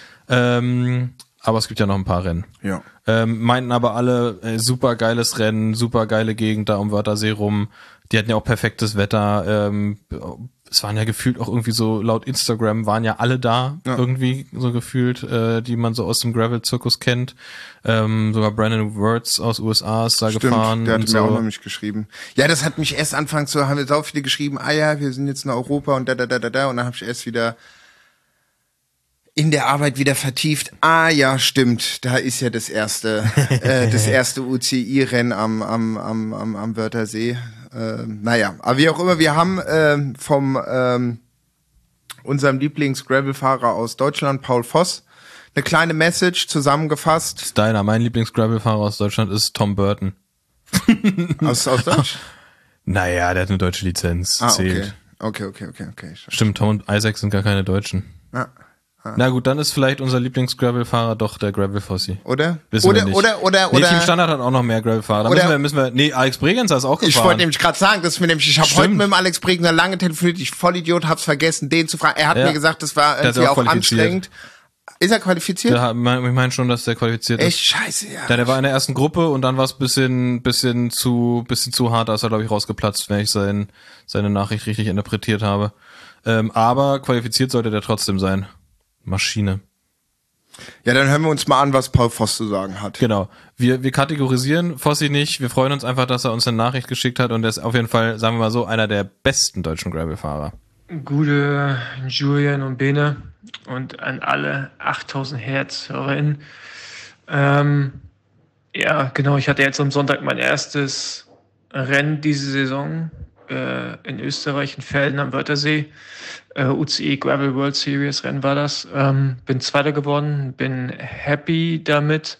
Ähm, aber es gibt ja noch ein paar Rennen. Ja. Ähm, meinten aber alle, äh, super geiles Rennen, super geile Gegend da um Wörthersee rum. Die hatten ja auch perfektes Wetter. Ähm, es waren ja gefühlt auch irgendwie so, laut Instagram waren ja alle da, ja. irgendwie so gefühlt, äh, die man so aus dem Gravel-Zirkus kennt. Ähm, sogar Brandon Wirtz aus U S A ist da Stimmt, gefahren. der hat und mir so. auch noch nicht geschrieben. Ja, das hat mich erst anfangs so, haben wir so viele geschrieben, ah ja, wir sind jetzt in Europa und da, da, da, da, da. Und dann habe ich erst wieder in der Arbeit wieder vertieft. Ah ja, stimmt, da ist ja das erste, äh, das erste U C I-Rennen am, am, am, am, am Wörthersee. Ähm, naja, aber wie auch immer, wir haben ähm, vom ähm, unserem Lieblings-Gravel-Fahrer aus Deutschland, Paul Voss, eine kleine Message zusammengefasst. Das ist deiner. Mein Lieblings-Gravel-Fahrer aus Deutschland ist Tom Burton. Aus, aus Deutsch? Naja, der hat eine deutsche Lizenz. Ah, zählt. okay. Okay, okay, okay, okay. Stimmt, Tom und Isaac sind gar keine Deutschen. Ja. Na gut, dann ist vielleicht unser Lieblings-Gravel-Fahrer doch der Gravel-Fossi. Oder? Wissen oder, wir nicht. oder, oder, nee, oder. Team Standard hat auch noch mehr Gravel-Fahrer. Da oder, müssen wir, müssen wir, nee, Alex Bregenzer ist auch gefahren. Ich wollte nämlich gerade sagen, das ist mir nämlich, ich habe Stimmt. heute mit dem Alex Bregenzer lange telefoniert, ich Vollidiot, hab's vergessen, den zu fragen. Er hat Ja. mir gesagt, das war Der ist irgendwie auch auch qualifiziert. anstrengend. Ist er qualifiziert? Ja, ich meine schon, dass der qualifiziert Echt ist. scheiße, ja. Ja, der war in der ersten Gruppe und dann war es bisschen, bisschen zu, bisschen zu hart, da ist er, glaube ich, rausgeplatzt, wenn ich sein, seine Nachricht richtig interpretiert habe. Ähm, aber qualifiziert sollte der trotzdem sein. Maschine. Ja, dann hören wir uns mal an, was Paul Voss zu sagen hat. Genau. Wir, wir kategorisieren Fossi nicht. Wir freuen uns einfach, dass er uns eine Nachricht geschickt hat und er ist auf jeden Fall, sagen wir mal so, einer der besten deutschen Gravelfahrer. Gute Julian und Bene und an alle achttausend Herz-HörerInnen. Ähm, ja, genau, ich hatte jetzt am Sonntag mein erstes Rennen diese Saison äh, in Österreich, in Velden am Wörthersee. Äh, U C I Gravel World Series Rennen war das. Ähm, bin Zweiter geworden, bin happy damit.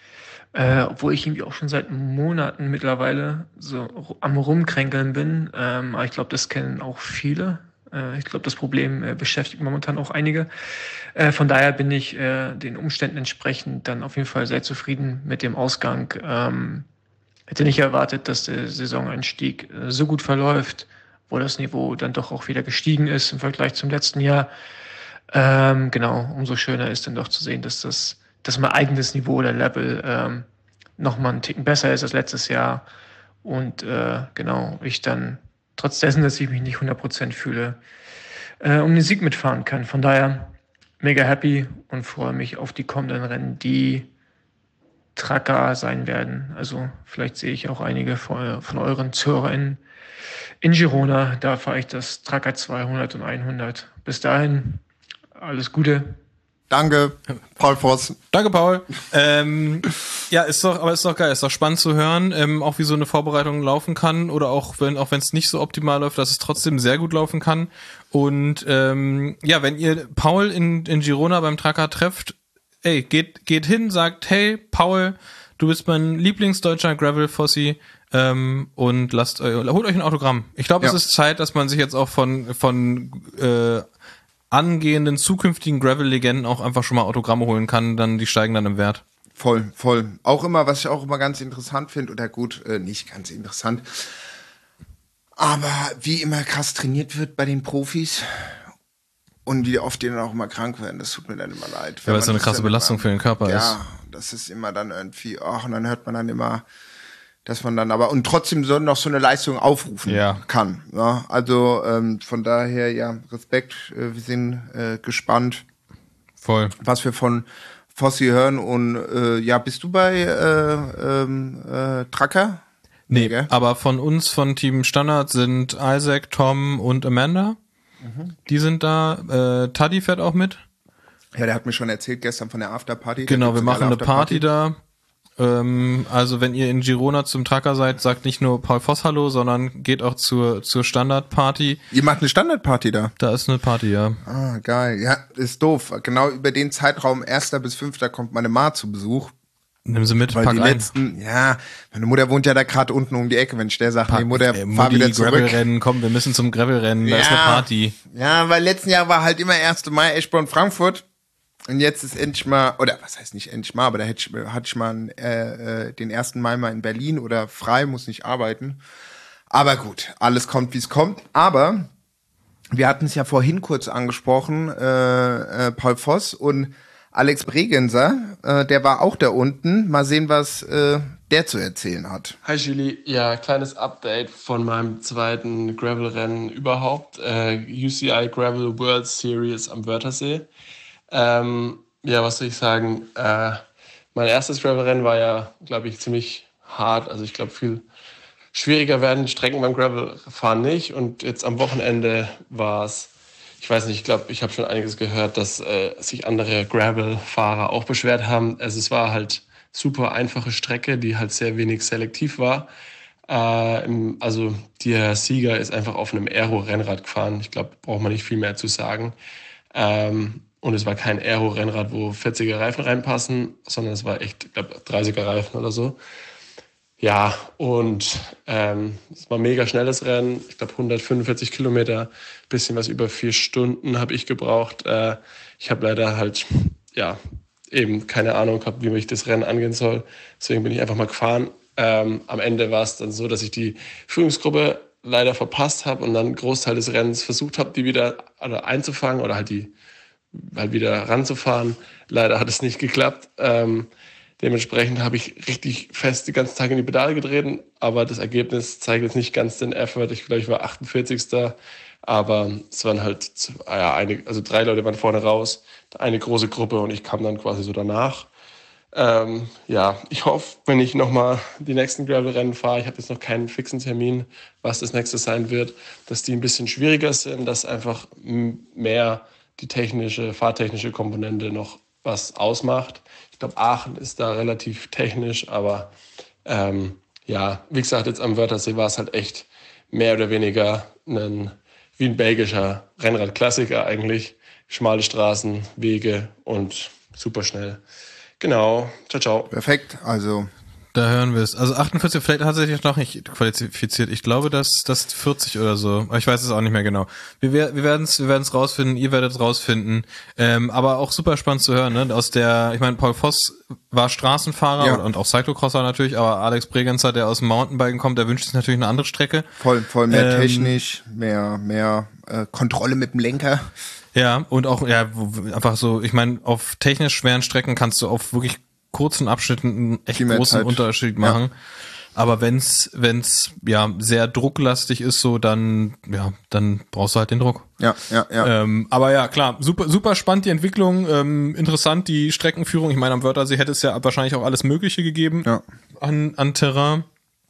Äh, obwohl ich irgendwie auch schon seit Monaten mittlerweile so am Rumkränkeln bin. Ähm, aber ich glaube, das kennen auch viele. Äh, ich glaube, das Problem äh, beschäftigt momentan auch einige. Äh, von daher bin ich äh, den Umständen entsprechend dann auf jeden Fall sehr zufrieden mit dem Ausgang. Ähm, hätte nicht erwartet, dass der Saisoneinstieg äh, so gut verläuft, wo das Niveau dann doch auch wieder gestiegen ist im Vergleich zum letzten Jahr. Ähm, genau, umso schöner ist dann doch zu sehen, dass das dass mein eigenes Niveau oder Level ähm, nochmal einen Ticken besser ist als letztes Jahr. Und äh, genau, ich dann, trotz dessen, dass ich mich nicht hundert Prozent fühle, äh, um den Sieg mitfahren kann. Von daher mega happy und freue mich auf die kommenden Rennen, die Tracker sein werden. Also vielleicht sehe ich auch einige von, von euren ZuhörerInnen in Girona. Da fahre ich das Tracker zweihundert und hundert. Bis dahin, alles Gute. Danke, Paul Voss. Danke, Paul. ähm, ja, ist doch, aber ist doch geil, ist doch spannend zu hören, ähm, auch wie so eine Vorbereitung laufen kann oder auch wenn auch wenn es nicht so optimal läuft, dass es trotzdem sehr gut laufen kann. Und ähm, ja, wenn ihr Paul in, in Girona beim Tracker trefft, ey, geht geht hin, sagt, hey, Paul, du bist mein Lieblingsdeutscher Gravel-Fossi ähm, und lasst euch, holt euch ein Autogramm. Ich glaube, Ja. es ist Zeit, dass man sich jetzt auch von von äh, angehenden zukünftigen Gravel-Legenden auch einfach schon mal Autogramme holen kann, dann die steigen dann im Wert. Voll, voll. Auch immer, was ich auch immer ganz interessant finde, oder gut, äh, nicht ganz interessant, aber wie immer krass trainiert wird bei den Profis und wie oft die dann auch immer krank werden, das tut mir dann immer leid. Ja, weil es so eine das krasse dann Belastung immer, für den Körper ist. Ja, das ist immer dann irgendwie, ach, und dann hört man dann immer, dass man dann aber und trotzdem so noch so eine Leistung aufrufen Ja. kann. Ja, also ähm, von daher, ja, Respekt, äh, wir sind äh, gespannt, Voll. was wir von Fossi hören. Und äh, ja, bist du bei äh, ähm, äh, Tracker? Nee, gell? aber von uns, von Team Standard sind Isaac, Tom und Amanda. Mhm. Die sind da. Äh, Taddy fährt auch mit. Ja, der hat mir schon erzählt gestern von der Afterparty. Da Genau, gibt's wir machen geile eine Party da. Ähm, also wenn ihr in Girona zum Tracker seid, sagt nicht nur Paul Voss Hallo, sondern geht auch zur, zur Standardparty. Ihr macht eine Standardparty da? Da ist eine Party, ja. Ah, geil. Ja, ist doof. Genau über den Zeitraum erster bis fünfter kommt meine Ma zu Besuch. Nimm sie mit, Weil pack die ein. letzten, ja, meine Mutter wohnt ja da gerade unten um die Ecke. Wenn ich der sage, nee, Mutter, Ey, fahr Mutti, wieder zurück. Gravelrennen, komm, wir müssen zum Gravelrennen, da ist eine Party. Ja, weil letzten Jahr war halt immer erster Mai Eschborn Frankfurt. Und jetzt ist endlich mal, oder was heißt nicht endlich mal, aber da hätte ich, hatte ich mal äh, äh, den ersten Mai mal in Berlin oder frei, muss nicht arbeiten. Aber gut, alles kommt, wie es kommt. Aber wir hatten es ja vorhin kurz angesprochen, äh, äh, Paul Voss. Und Alex Bregenzer, äh, der war auch da unten. Mal sehen, was äh, der zu erzählen hat. Hi Julie, ja, kleines Update von meinem zweiten Gravel-Rennen überhaupt. Äh, U C I Gravel World Series am Wörthersee. Ähm, ja, was soll ich sagen? Äh, mein erstes Gravel-Rennen war ja, glaube ich, ziemlich hart. Also ich glaube, viel schwieriger werden die Strecken beim Gravel-Fahren nicht. Und jetzt am Wochenende war es, ich weiß nicht, ich glaube, ich habe schon einiges gehört, dass äh, sich andere Gravel-Fahrer auch beschwert haben. Also es war halt super einfache Strecke, die halt sehr wenig selektiv war. Äh, im, also der Sieger ist einfach auf einem Aero-Rennrad gefahren. Ich glaube, braucht man nicht viel mehr zu sagen. Ähm, und es war kein Aero-Rennrad, wo vierziger Reifen reinpassen, sondern es war echt, ich glaube, dreißiger Reifen oder so. Ja, und ähm, es war ein mega schnelles Rennen. Ich glaube, hundertfünfundvierzig Kilometer, bisschen was über vier Stunden habe ich gebraucht. Äh, ich habe leider halt, ja, eben keine Ahnung gehabt, wie ich das Rennen angehen soll. Deswegen bin ich einfach mal gefahren. Ähm, am Ende war es dann so, dass ich die Führungsgruppe leider verpasst habe und dann einen Großteil des Rennens versucht habe, die wieder oder einzufangen oder halt die halt wieder ranzufahren. Leider hat es nicht geklappt. Ähm, dementsprechend habe ich richtig fest die ganzen Tage in die Pedale getreten, aber das Ergebnis zeigt jetzt nicht ganz den Effort. Ich glaube, ich war achtundvierzigster Aber es waren halt ja, eine, also drei Leute waren vorne raus, eine große Gruppe und ich kam dann quasi so danach. Ähm, ja, ich hoffe, wenn ich nochmal die nächsten Gravel-Rennen fahre, ich habe jetzt noch keinen fixen Termin, was das nächste sein wird, dass die ein bisschen schwieriger sind, dass einfach mehr die technische, fahrtechnische Komponente noch was ausmacht. Ich glaube, Aachen ist da relativ technisch, aber ähm, ja, wie gesagt, jetzt am Wörthersee war es halt echt mehr oder weniger ein, wie ein belgischer Rennradklassiker eigentlich. Schmale Straßen, Wege und super schnell. Genau, ciao, ciao. Perfekt, also da hören wir es. Also achtundvierzig, vielleicht hat er sich noch nicht qualifiziert. Ich glaube, dass das vierzig oder so. Aber ich weiß es auch nicht mehr genau. Wir, wir werden es wir werden es rausfinden, ihr werdet es rausfinden. Ähm, aber auch super spannend zu hören, ne? Aus der, ich meine, Paul Voss war Straßenfahrer ja. und auch Cyclocrosser natürlich, aber Alex Bregenzer, der aus dem Mountainbiken kommt, der wünscht sich natürlich eine andere Strecke. Voll, voll mehr ähm, technisch, mehr, mehr äh, Kontrolle mit dem Lenker. Ja, und auch, ja, einfach so, ich meine, auf technisch schweren Strecken kannst du auf wirklich kurzen Abschnitten einen echt großen Zeit. Unterschied machen. Ja. Aber wenn's, wenn's, ja, sehr drucklastig ist so, dann, ja, dann brauchst du halt den Druck. Ja, ja, ja. Ähm, aber ja, klar, super, super spannend die Entwicklung, ähm, interessant die Streckenführung. Ich meine, am Wörthersee hätte es ja wahrscheinlich auch alles Mögliche gegeben ja. an, an Terrain.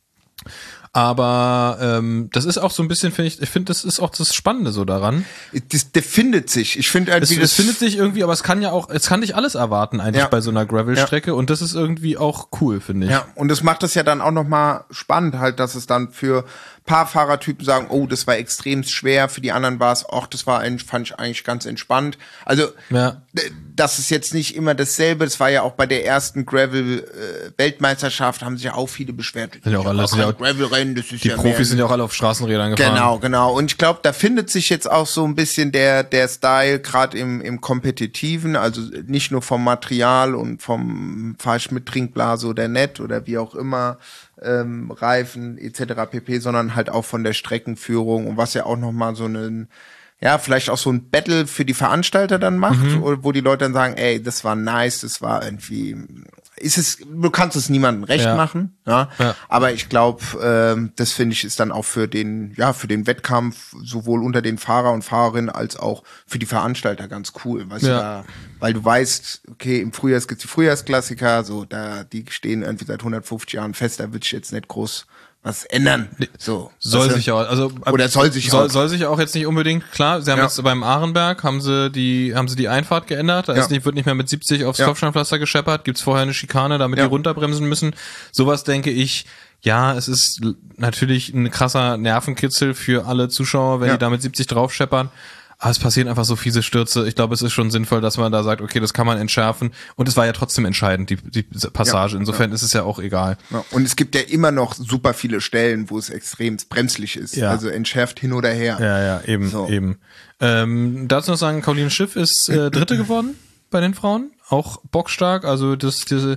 Aber ähm, das ist auch so ein bisschen, finde ich, ich finde, das ist auch das Spannende so daran. Das, der findet sich. Ich finde irgendwie es, das. Es findet sich irgendwie, aber es kann ja auch, es kann nicht alles erwarten eigentlich ja. bei so einer Gravel-Strecke ja. und das ist irgendwie auch cool, finde ich. Ja, und das macht es ja dann auch nochmal spannend halt, dass es dann für paar Fahrertypen sagen, oh, das war extrem schwer, für die anderen war es, ach, das war ein, fand ich eigentlich ganz entspannt. Also, ja. das ist jetzt nicht immer dasselbe, das war ja auch bei der ersten Gravel-Weltmeisterschaft, äh, haben sich ja auch viele beschwert. Sind ja auch alle, sind ja auch, Gravel-Rennen, das ist die ja Profis mehr, sind ja auch alle auf Straßenrädern gefahren. Genau, genau. Und ich glaube, da findet sich jetzt auch so ein bisschen der, der Style, gerade im, im Kompetitiven, also nicht nur vom Material und vom, fahr ich mit Trinkblase oder nett oder wie auch immer, Ähm, Reifen et cetera pp, sondern halt auch von der Streckenführung und was ja auch nochmal so einen, ja, vielleicht auch so ein Battle für die Veranstalter dann macht, mhm. wo die Leute dann sagen, ey, das war nice, das war irgendwie, ist es, du kannst es niemandem recht ja. machen, ja, ja. aber ich glaube, ähm, das finde ich ist dann auch für den, ja, für den Wettkampf sowohl unter den Fahrer und Fahrerinnen als auch für die Veranstalter ganz cool, weißt ja. du, da, weil du weißt, okay, im Frühjahr gibt's die Frühjahrsklassiker, so, da, die stehen irgendwie seit hundertfünfzig Jahren fest, da wird sich jetzt nicht groß was ändern. So. Soll weißt du? sich auch, also, oder soll sich soll, auch. Soll sich auch jetzt nicht unbedingt, klar, sie haben ja. jetzt beim Ahrenberg, haben sie die, haben sie die Einfahrt geändert, da ja. ist nicht, wird nicht mehr mit siebzig aufs ja. Kopfsteinpflaster gescheppert, gibt's vorher eine Schikane, damit ja. die runterbremsen müssen. Sowas denke ich, ja, es ist natürlich ein krasser Nervenkitzel für alle Zuschauer, wenn ja. die da mit siebzig drauf scheppern. Aber es passieren einfach so fiese Stürze. Ich glaube, es ist schon sinnvoll, dass man da sagt, okay, das kann man entschärfen. Und es war ja trotzdem entscheidend, die, die Passage. Ja, Insofern ja. ist es ja auch egal. Ja, und es gibt ja immer noch super viele Stellen, wo es extrem bremslich ist. Ja. Also entschärft hin oder her. Ja, ja, eben, so. eben. Ähm, dazu noch sagen, Caroline Schiff ist äh, Dritte geworden bei den Frauen. Auch bockstark. Also das, diese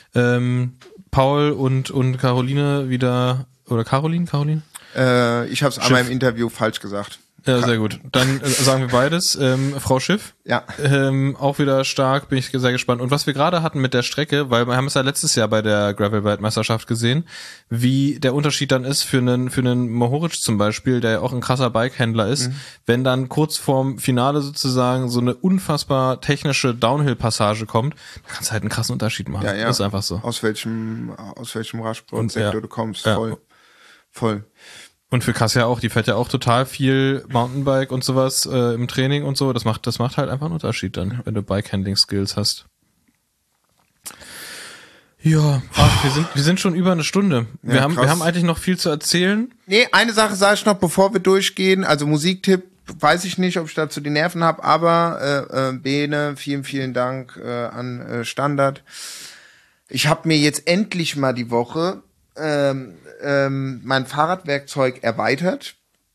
ähm, Paul und, und Caroline wieder, oder Caroline, Caroline? Äh, ich habe es einmal im Interview falsch gesagt. Ja, sehr gut. Dann äh, sagen wir beides. Ähm, Frau Schiff, Ja. ähm, auch wieder stark, bin ich sehr gespannt. Und was wir gerade hatten mit der Strecke, weil wir haben es ja letztes Jahr bei der Gravel-Weltmeisterschaft gesehen, wie der Unterschied dann ist für einen für einen Mohoric zum Beispiel, der ja auch ein krasser Bikehändler ist, mhm. wenn dann kurz vorm Finale sozusagen so eine unfassbar technische Downhill-Passage kommt, dann kannst du halt einen krassen Unterschied machen. Ja, ja. Das ist einfach so. Aus welchem, aus welchem Radsportsektor ja. du kommst. Ja. Voll. Voll. Und für Kassia auch, die fährt ja auch total viel Mountainbike und sowas äh, im Training und so. Das macht, das macht halt einfach einen Unterschied dann, wenn du Bike-Handling-Skills hast. Ja, ach, wir sind, wir sind schon über eine Stunde. Wir Ja, haben, krass. wir haben eigentlich noch viel zu erzählen. Nee, eine Sache sage ich noch, bevor wir durchgehen. Also Musiktipp, weiß ich nicht, ob ich dazu die Nerven habe, aber äh, äh, Bene, vielen, vielen Dank äh, an äh, Standard. Ich habe mir jetzt endlich mal die Woche ähm, ähm, mein Fahrradwerkzeug erweitert.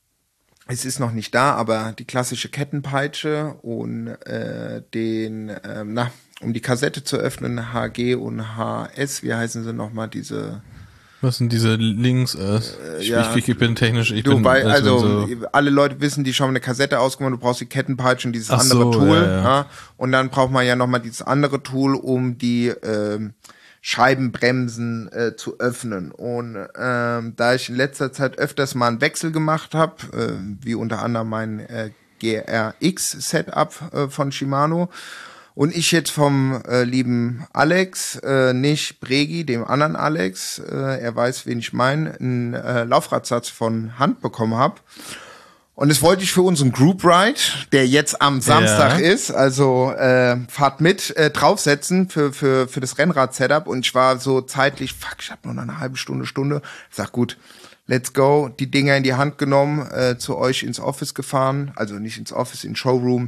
Es ist noch nicht da, aber die klassische Kettenpeitsche und äh, den, ähm, na, um die Kassette zu öffnen, H G und H S, wie heißen sie nochmal, diese... Was sind diese Links? Äh, ich, ja. ich, ich bin technisch, ich Du, bin weil, also so alle Leute wissen, die schon mal eine Kassette ausgemacht, du brauchst die Kettenpeitsche und dieses Ach andere so, Tool. ja, ja. Ja, und dann braucht man ja nochmal dieses andere Tool, um die ähm, Scheibenbremsen äh, zu öffnen. Und ähm, da ich in letzter Zeit öfters mal einen Wechsel gemacht habe, äh, wie unter anderem mein äh, G R X-Setup äh, von Shimano, und ich jetzt vom äh, lieben Alex, äh, nicht Bregi, dem anderen Alex, äh, er weiß, wen ich meine, einen äh, Laufradsatz von Hand bekommen habe. Und das wollte ich für unseren Group Ride, der jetzt am Samstag Ja. ist, also äh, fahrt mit, äh, draufsetzen für für für das Rennrad-Setup. Und ich war so zeitlich, fuck, ich habe nur noch eine halbe Stunde, Stunde. Ich sag, gut, let's go, die Dinger in die Hand genommen, äh, zu euch ins Office gefahren, also nicht ins Office, in Showroom.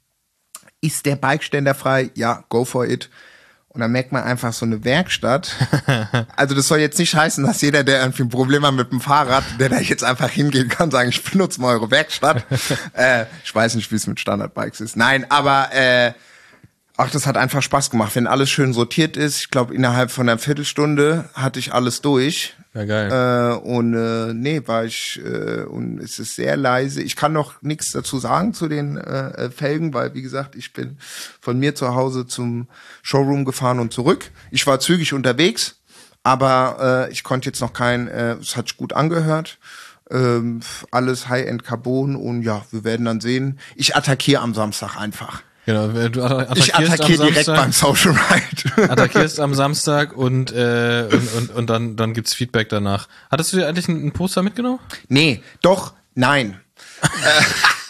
Ist der Bikeständer frei? Ja, go for it. Und dann merkt man einfach so eine Werkstatt. Also das soll jetzt nicht heißen, dass jeder, der irgendwie ein Problem hat mit dem Fahrrad, der da jetzt einfach hingehen kann, sagen, ich benutze mal eure Werkstatt. äh, ich weiß nicht, wie es mit Standardbikes ist. Nein, aber äh, ach, das hat einfach Spaß gemacht, wenn alles schön sortiert ist. Ich glaube, innerhalb von einer Viertelstunde hatte ich alles durch. ja geil. Äh, und äh, nee, war ich äh, und es ist sehr leise. Ich kann noch nichts dazu sagen zu den äh, Felgen, weil wie gesagt, ich bin von mir zu Hause zum Showroom gefahren und zurück. Ich war zügig unterwegs, aber äh, ich konnte jetzt noch kein, äh, es hat sich gut angehört. Ähm, alles High-End Carbon und ja, wir werden dann sehen. Ich attackiere am Samstag einfach. Genau, du attackierst Ich attackiere am direkt Samstag, beim Social Ride. attackierst am Samstag und äh, und, und, und dann dann gibt's Feedback danach. Hattest du dir eigentlich ein, ein Poster mitgenommen? Nee, doch, nein. äh,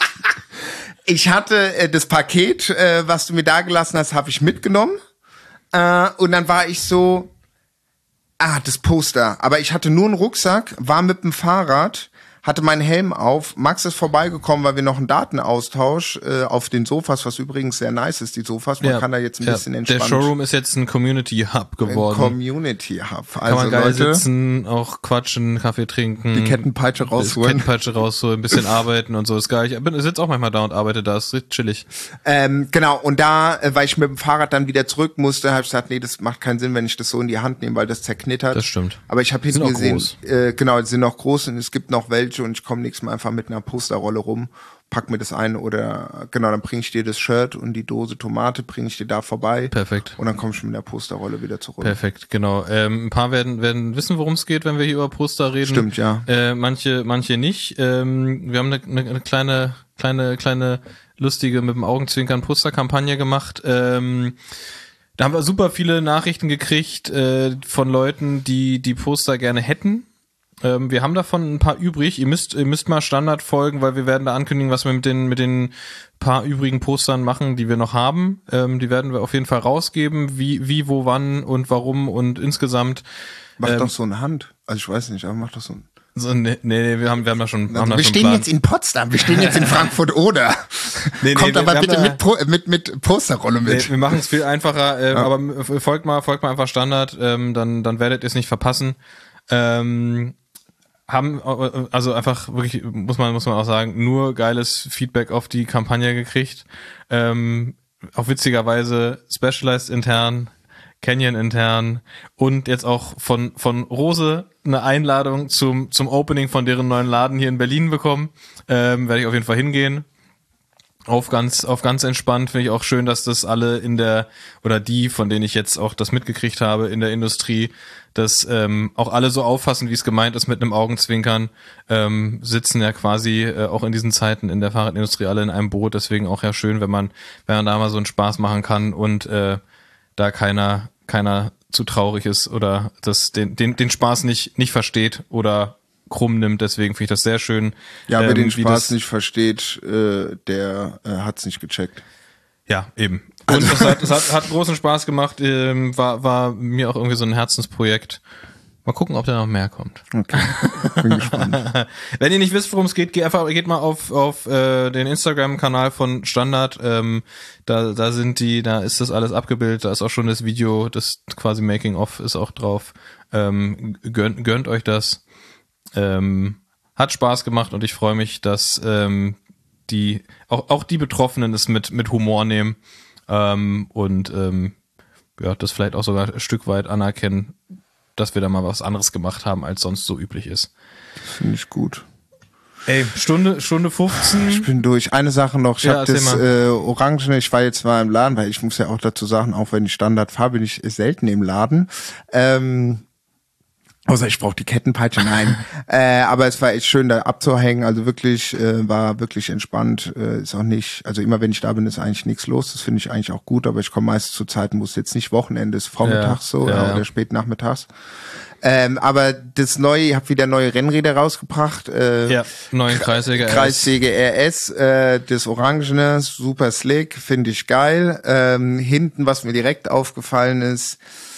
ich hatte äh, das Paket, äh, was du mir da gelassen hast, habe ich mitgenommen. Äh, und dann war ich so, ah, das Poster. Aber ich hatte nur einen Rucksack, war mit dem Fahrrad, hatte meinen Helm auf. Max ist vorbeigekommen, weil wir noch einen Datenaustausch äh, auf den Sofas, was übrigens sehr nice ist, die Sofas. Man Ja, kann da jetzt ein ja. bisschen entspannen. Der Showroom ist jetzt ein Community Hub geworden. Community Hub. Kann Also man geil Leute, sitzen, auch quatschen, Kaffee trinken. die Kettenpeitsche rausholen. Kettenpeitsche rausholen, ein bisschen arbeiten und so. Ist geil. Ich bin, sitze auch manchmal da und arbeite da. Ist richtig chillig. Ähm, genau, und da, äh, weil ich mit dem Fahrrad dann wieder zurück musste, habe ich gesagt, nee, das macht keinen Sinn, wenn ich das so in die Hand nehme, weil das zerknittert. Das stimmt. Aber ich habe Die sind hinten auch gesehen, groß. äh, genau, die sind noch groß und es gibt noch welche und ich komme nächstes Mal einfach mit einer Posterrolle rum, pack mir das ein oder, genau, dann bringe ich dir das Shirt und die Dose Tomate, bringe ich dir da vorbei. Perfekt. Und dann komm ich mit der Posterrolle wieder zurück. Perfekt, genau. Ähm, ein paar werden werden wissen, worum es geht, wenn wir hier über Poster reden. Stimmt, ja. Äh, manche manche nicht. Ähm, wir haben eine, eine, eine kleine kleine kleine lustige mit dem Augenzwinkern Posterkampagne gemacht. Ähm, da haben wir super viele Nachrichten gekriegt äh, von Leuten, die die Poster gerne hätten. Ähm, wir haben davon ein paar übrig. Ihr müsst, ihr müsst mal Standard folgen, weil wir werden da ankündigen, was wir mit den mit den paar übrigen Postern machen, die wir noch haben. Ähm, die werden wir auf jeden Fall rausgeben, wie wie wo wann und warum und insgesamt. Mach ähm, doch so eine Hand. Also ich weiß nicht, aber mach doch so ein... So, nee, nee, wir haben wir haben da schon. Also haben da wir schon stehen Plan. jetzt in Potsdam, wir stehen jetzt in Frankfurt oder. Nee, nee, Kommt wir- aber wir haben bitte da- mit, Po- mit, mit Posterrolle mit. Nee, wir machen es viel einfacher, äh, aber m- folgt mal, folgt mal einfach Standard, ähm, dann, dann werdet ihr es nicht verpassen. Ähm, haben, äh, also einfach wirklich, muss man, muss man auch sagen, nur geiles Feedback auf die Kampagne gekriegt. Ähm, auch witzigerweise Specialized intern Canyon intern und jetzt auch von von Rose eine Einladung zum zum Opening von deren neuen Laden hier in Berlin bekommen. Ähm, werde ich auf jeden Fall hingehen. Auf ganz auf ganz entspannt. Finde ich auch schön, dass das alle in der, oder die, von denen ich jetzt auch das mitgekriegt habe in der Industrie, dass ähm, auch alle so auffassen, wie es gemeint ist, mit einem Augenzwinkern, ähm, sitzen ja quasi äh, auch in diesen Zeiten in der Fahrradindustrie alle in einem Boot. Deswegen auch ja schön, wenn man wenn man da mal so einen Spaß machen kann und äh, da keiner keiner zu traurig ist oder das den den den Spaß nicht nicht versteht oder krumm nimmt. Deswegen finde ich das sehr schön. Ja, wer ähm, den wie Spaß das, nicht versteht, äh, der äh, hat's nicht gecheckt. Ja, eben. Und es hat, es hat, hat großen Spaß gemacht, ähm, war, war mir auch irgendwie so ein Herzensprojekt. Mal gucken, ob da noch mehr kommt. Okay, bin gespannt. Wenn ihr nicht wisst, worum es geht, geht einfach, geht mal auf auf äh, den Instagram-Kanal von Standard. Ähm, da da sind die, da ist das alles abgebildet. Da ist auch schon das Video, das quasi Making of ist auch drauf. Ähm, gönnt, gönnt euch das. Ähm, hat Spaß gemacht und ich freue mich, dass ähm, die auch auch die Betroffenen es mit mit Humor nehmen ähm, und ähm, ja, das vielleicht auch sogar ein Stück weit anerkennen, dass wir da mal was anderes gemacht haben, als sonst so üblich ist. Finde ich gut. Ey, Stunde Stunde fünfzehn. Ich bin durch. Eine Sache noch, ich Ja, habe das äh, Orangene, ich war jetzt mal im Laden, weil ich muss ja auch dazu sagen, auch wenn ich Standard fahre, bin ich selten im Laden. Ähm, Außer ich brauche die Kettenpeitsche, nein. äh, aber es war echt schön, da abzuhängen. Also wirklich, äh, war wirklich entspannt. Äh, ist auch nicht, also immer wenn ich da bin, ist eigentlich nichts los. Das finde ich eigentlich auch gut. Aber ich komme meist zu Zeiten, wo es jetzt nicht Wochenende ist, vormittags ja, so ja, oder ja. spät nachmittags. Ähm, aber das neue, ich habe wieder neue Rennräder rausgebracht. Äh, Ja, neuen Kreissäger. Kreissäge R S, äh, das Orangene, super slick, finde ich geil. Ähm, hinten, was mir direkt aufgefallen ist,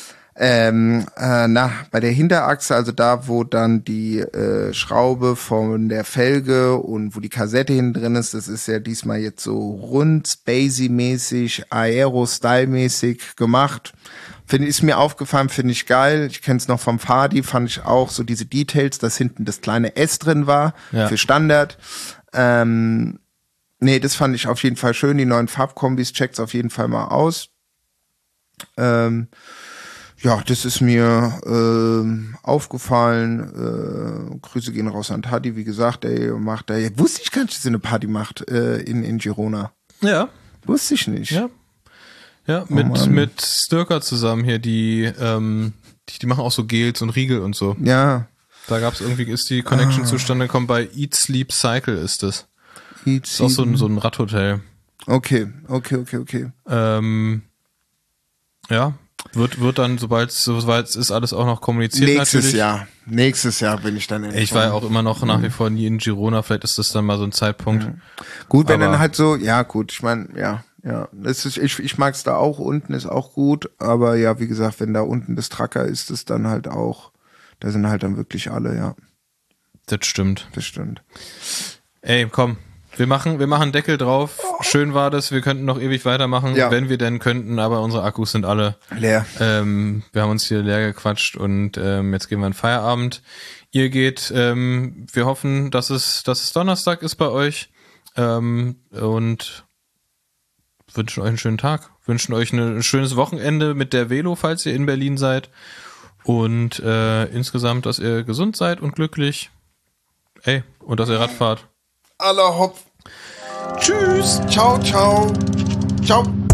Ähm, äh, na, bei der Hinterachse, also da, wo dann die äh, Schraube von der Felge und wo die Kassette hinten drin ist, das ist ja diesmal jetzt so rund, spacey-mäßig, Aero-Style-mäßig gemacht. Finde ist mir aufgefallen, finde ich geil. Ich kenne es noch vom Fadi, fand ich auch so diese Details, dass hinten das kleine S drin war, Ja. für Standard. Ähm, nee, das fand ich auf jeden Fall schön. Die neuen Farbkombis, checkt's auf jeden Fall mal aus. Ähm, Ja, das ist mir ähm, aufgefallen. Äh, Grüße gehen raus an Tadi, wie gesagt, ey, macht er. Wusste ich gar nicht, dass er eine Party macht äh, in, in Girona. Ja. Wusste ich nicht. Ja. Ja, mit, Mann. mit Stirker zusammen hier, die, ähm, die, die machen auch so Gels und Riegel und so. Ja. Da gab's irgendwie, ist die Connection Ah. zustande gekommen, bei Eat, Sleep, Cycle ist das. Eat, Ist auch so ein, so ein Radhotel. Okay, okay, okay, okay. Ähm, ja, wird, wird dann, sobald es soweit ist, alles auch noch kommuniziert Nächstes natürlich. Jahr. Nächstes Jahr bin ich dann in Ich war ja auch immer noch nach wie vor nie in Girona, vielleicht ist das dann mal so ein Zeitpunkt. Gut, wenn aber- dann halt so, ja gut, ich meine, ja, ja. Das ist, ich ich mag's da auch, unten ist auch gut, aber ja, wie gesagt, wenn da unten das Tracker ist, ist dann halt auch, da sind halt dann wirklich alle, ja, Das stimmt. das stimmt. Ey, komm. Wir machen, wir machen Deckel drauf. Schön war das. Wir könnten noch ewig weitermachen, Ja. wenn wir denn könnten, aber unsere Akkus sind alle Leer. Ähm, wir haben uns hier leer gequatscht und ähm, jetzt gehen wir in Feierabend. Ihr geht, ähm, wir hoffen, dass es, dass es Donnerstag ist bei euch ähm, und wünschen euch einen schönen Tag. Wünschen euch eine, ein schönes Wochenende mit der Velo, falls ihr in Berlin seid. Und äh, insgesamt, dass ihr gesund seid und glücklich. Ey, und dass ihr Rad fahrt. Aller Hopf. Tschüss. Ciao, ciao. Ciao.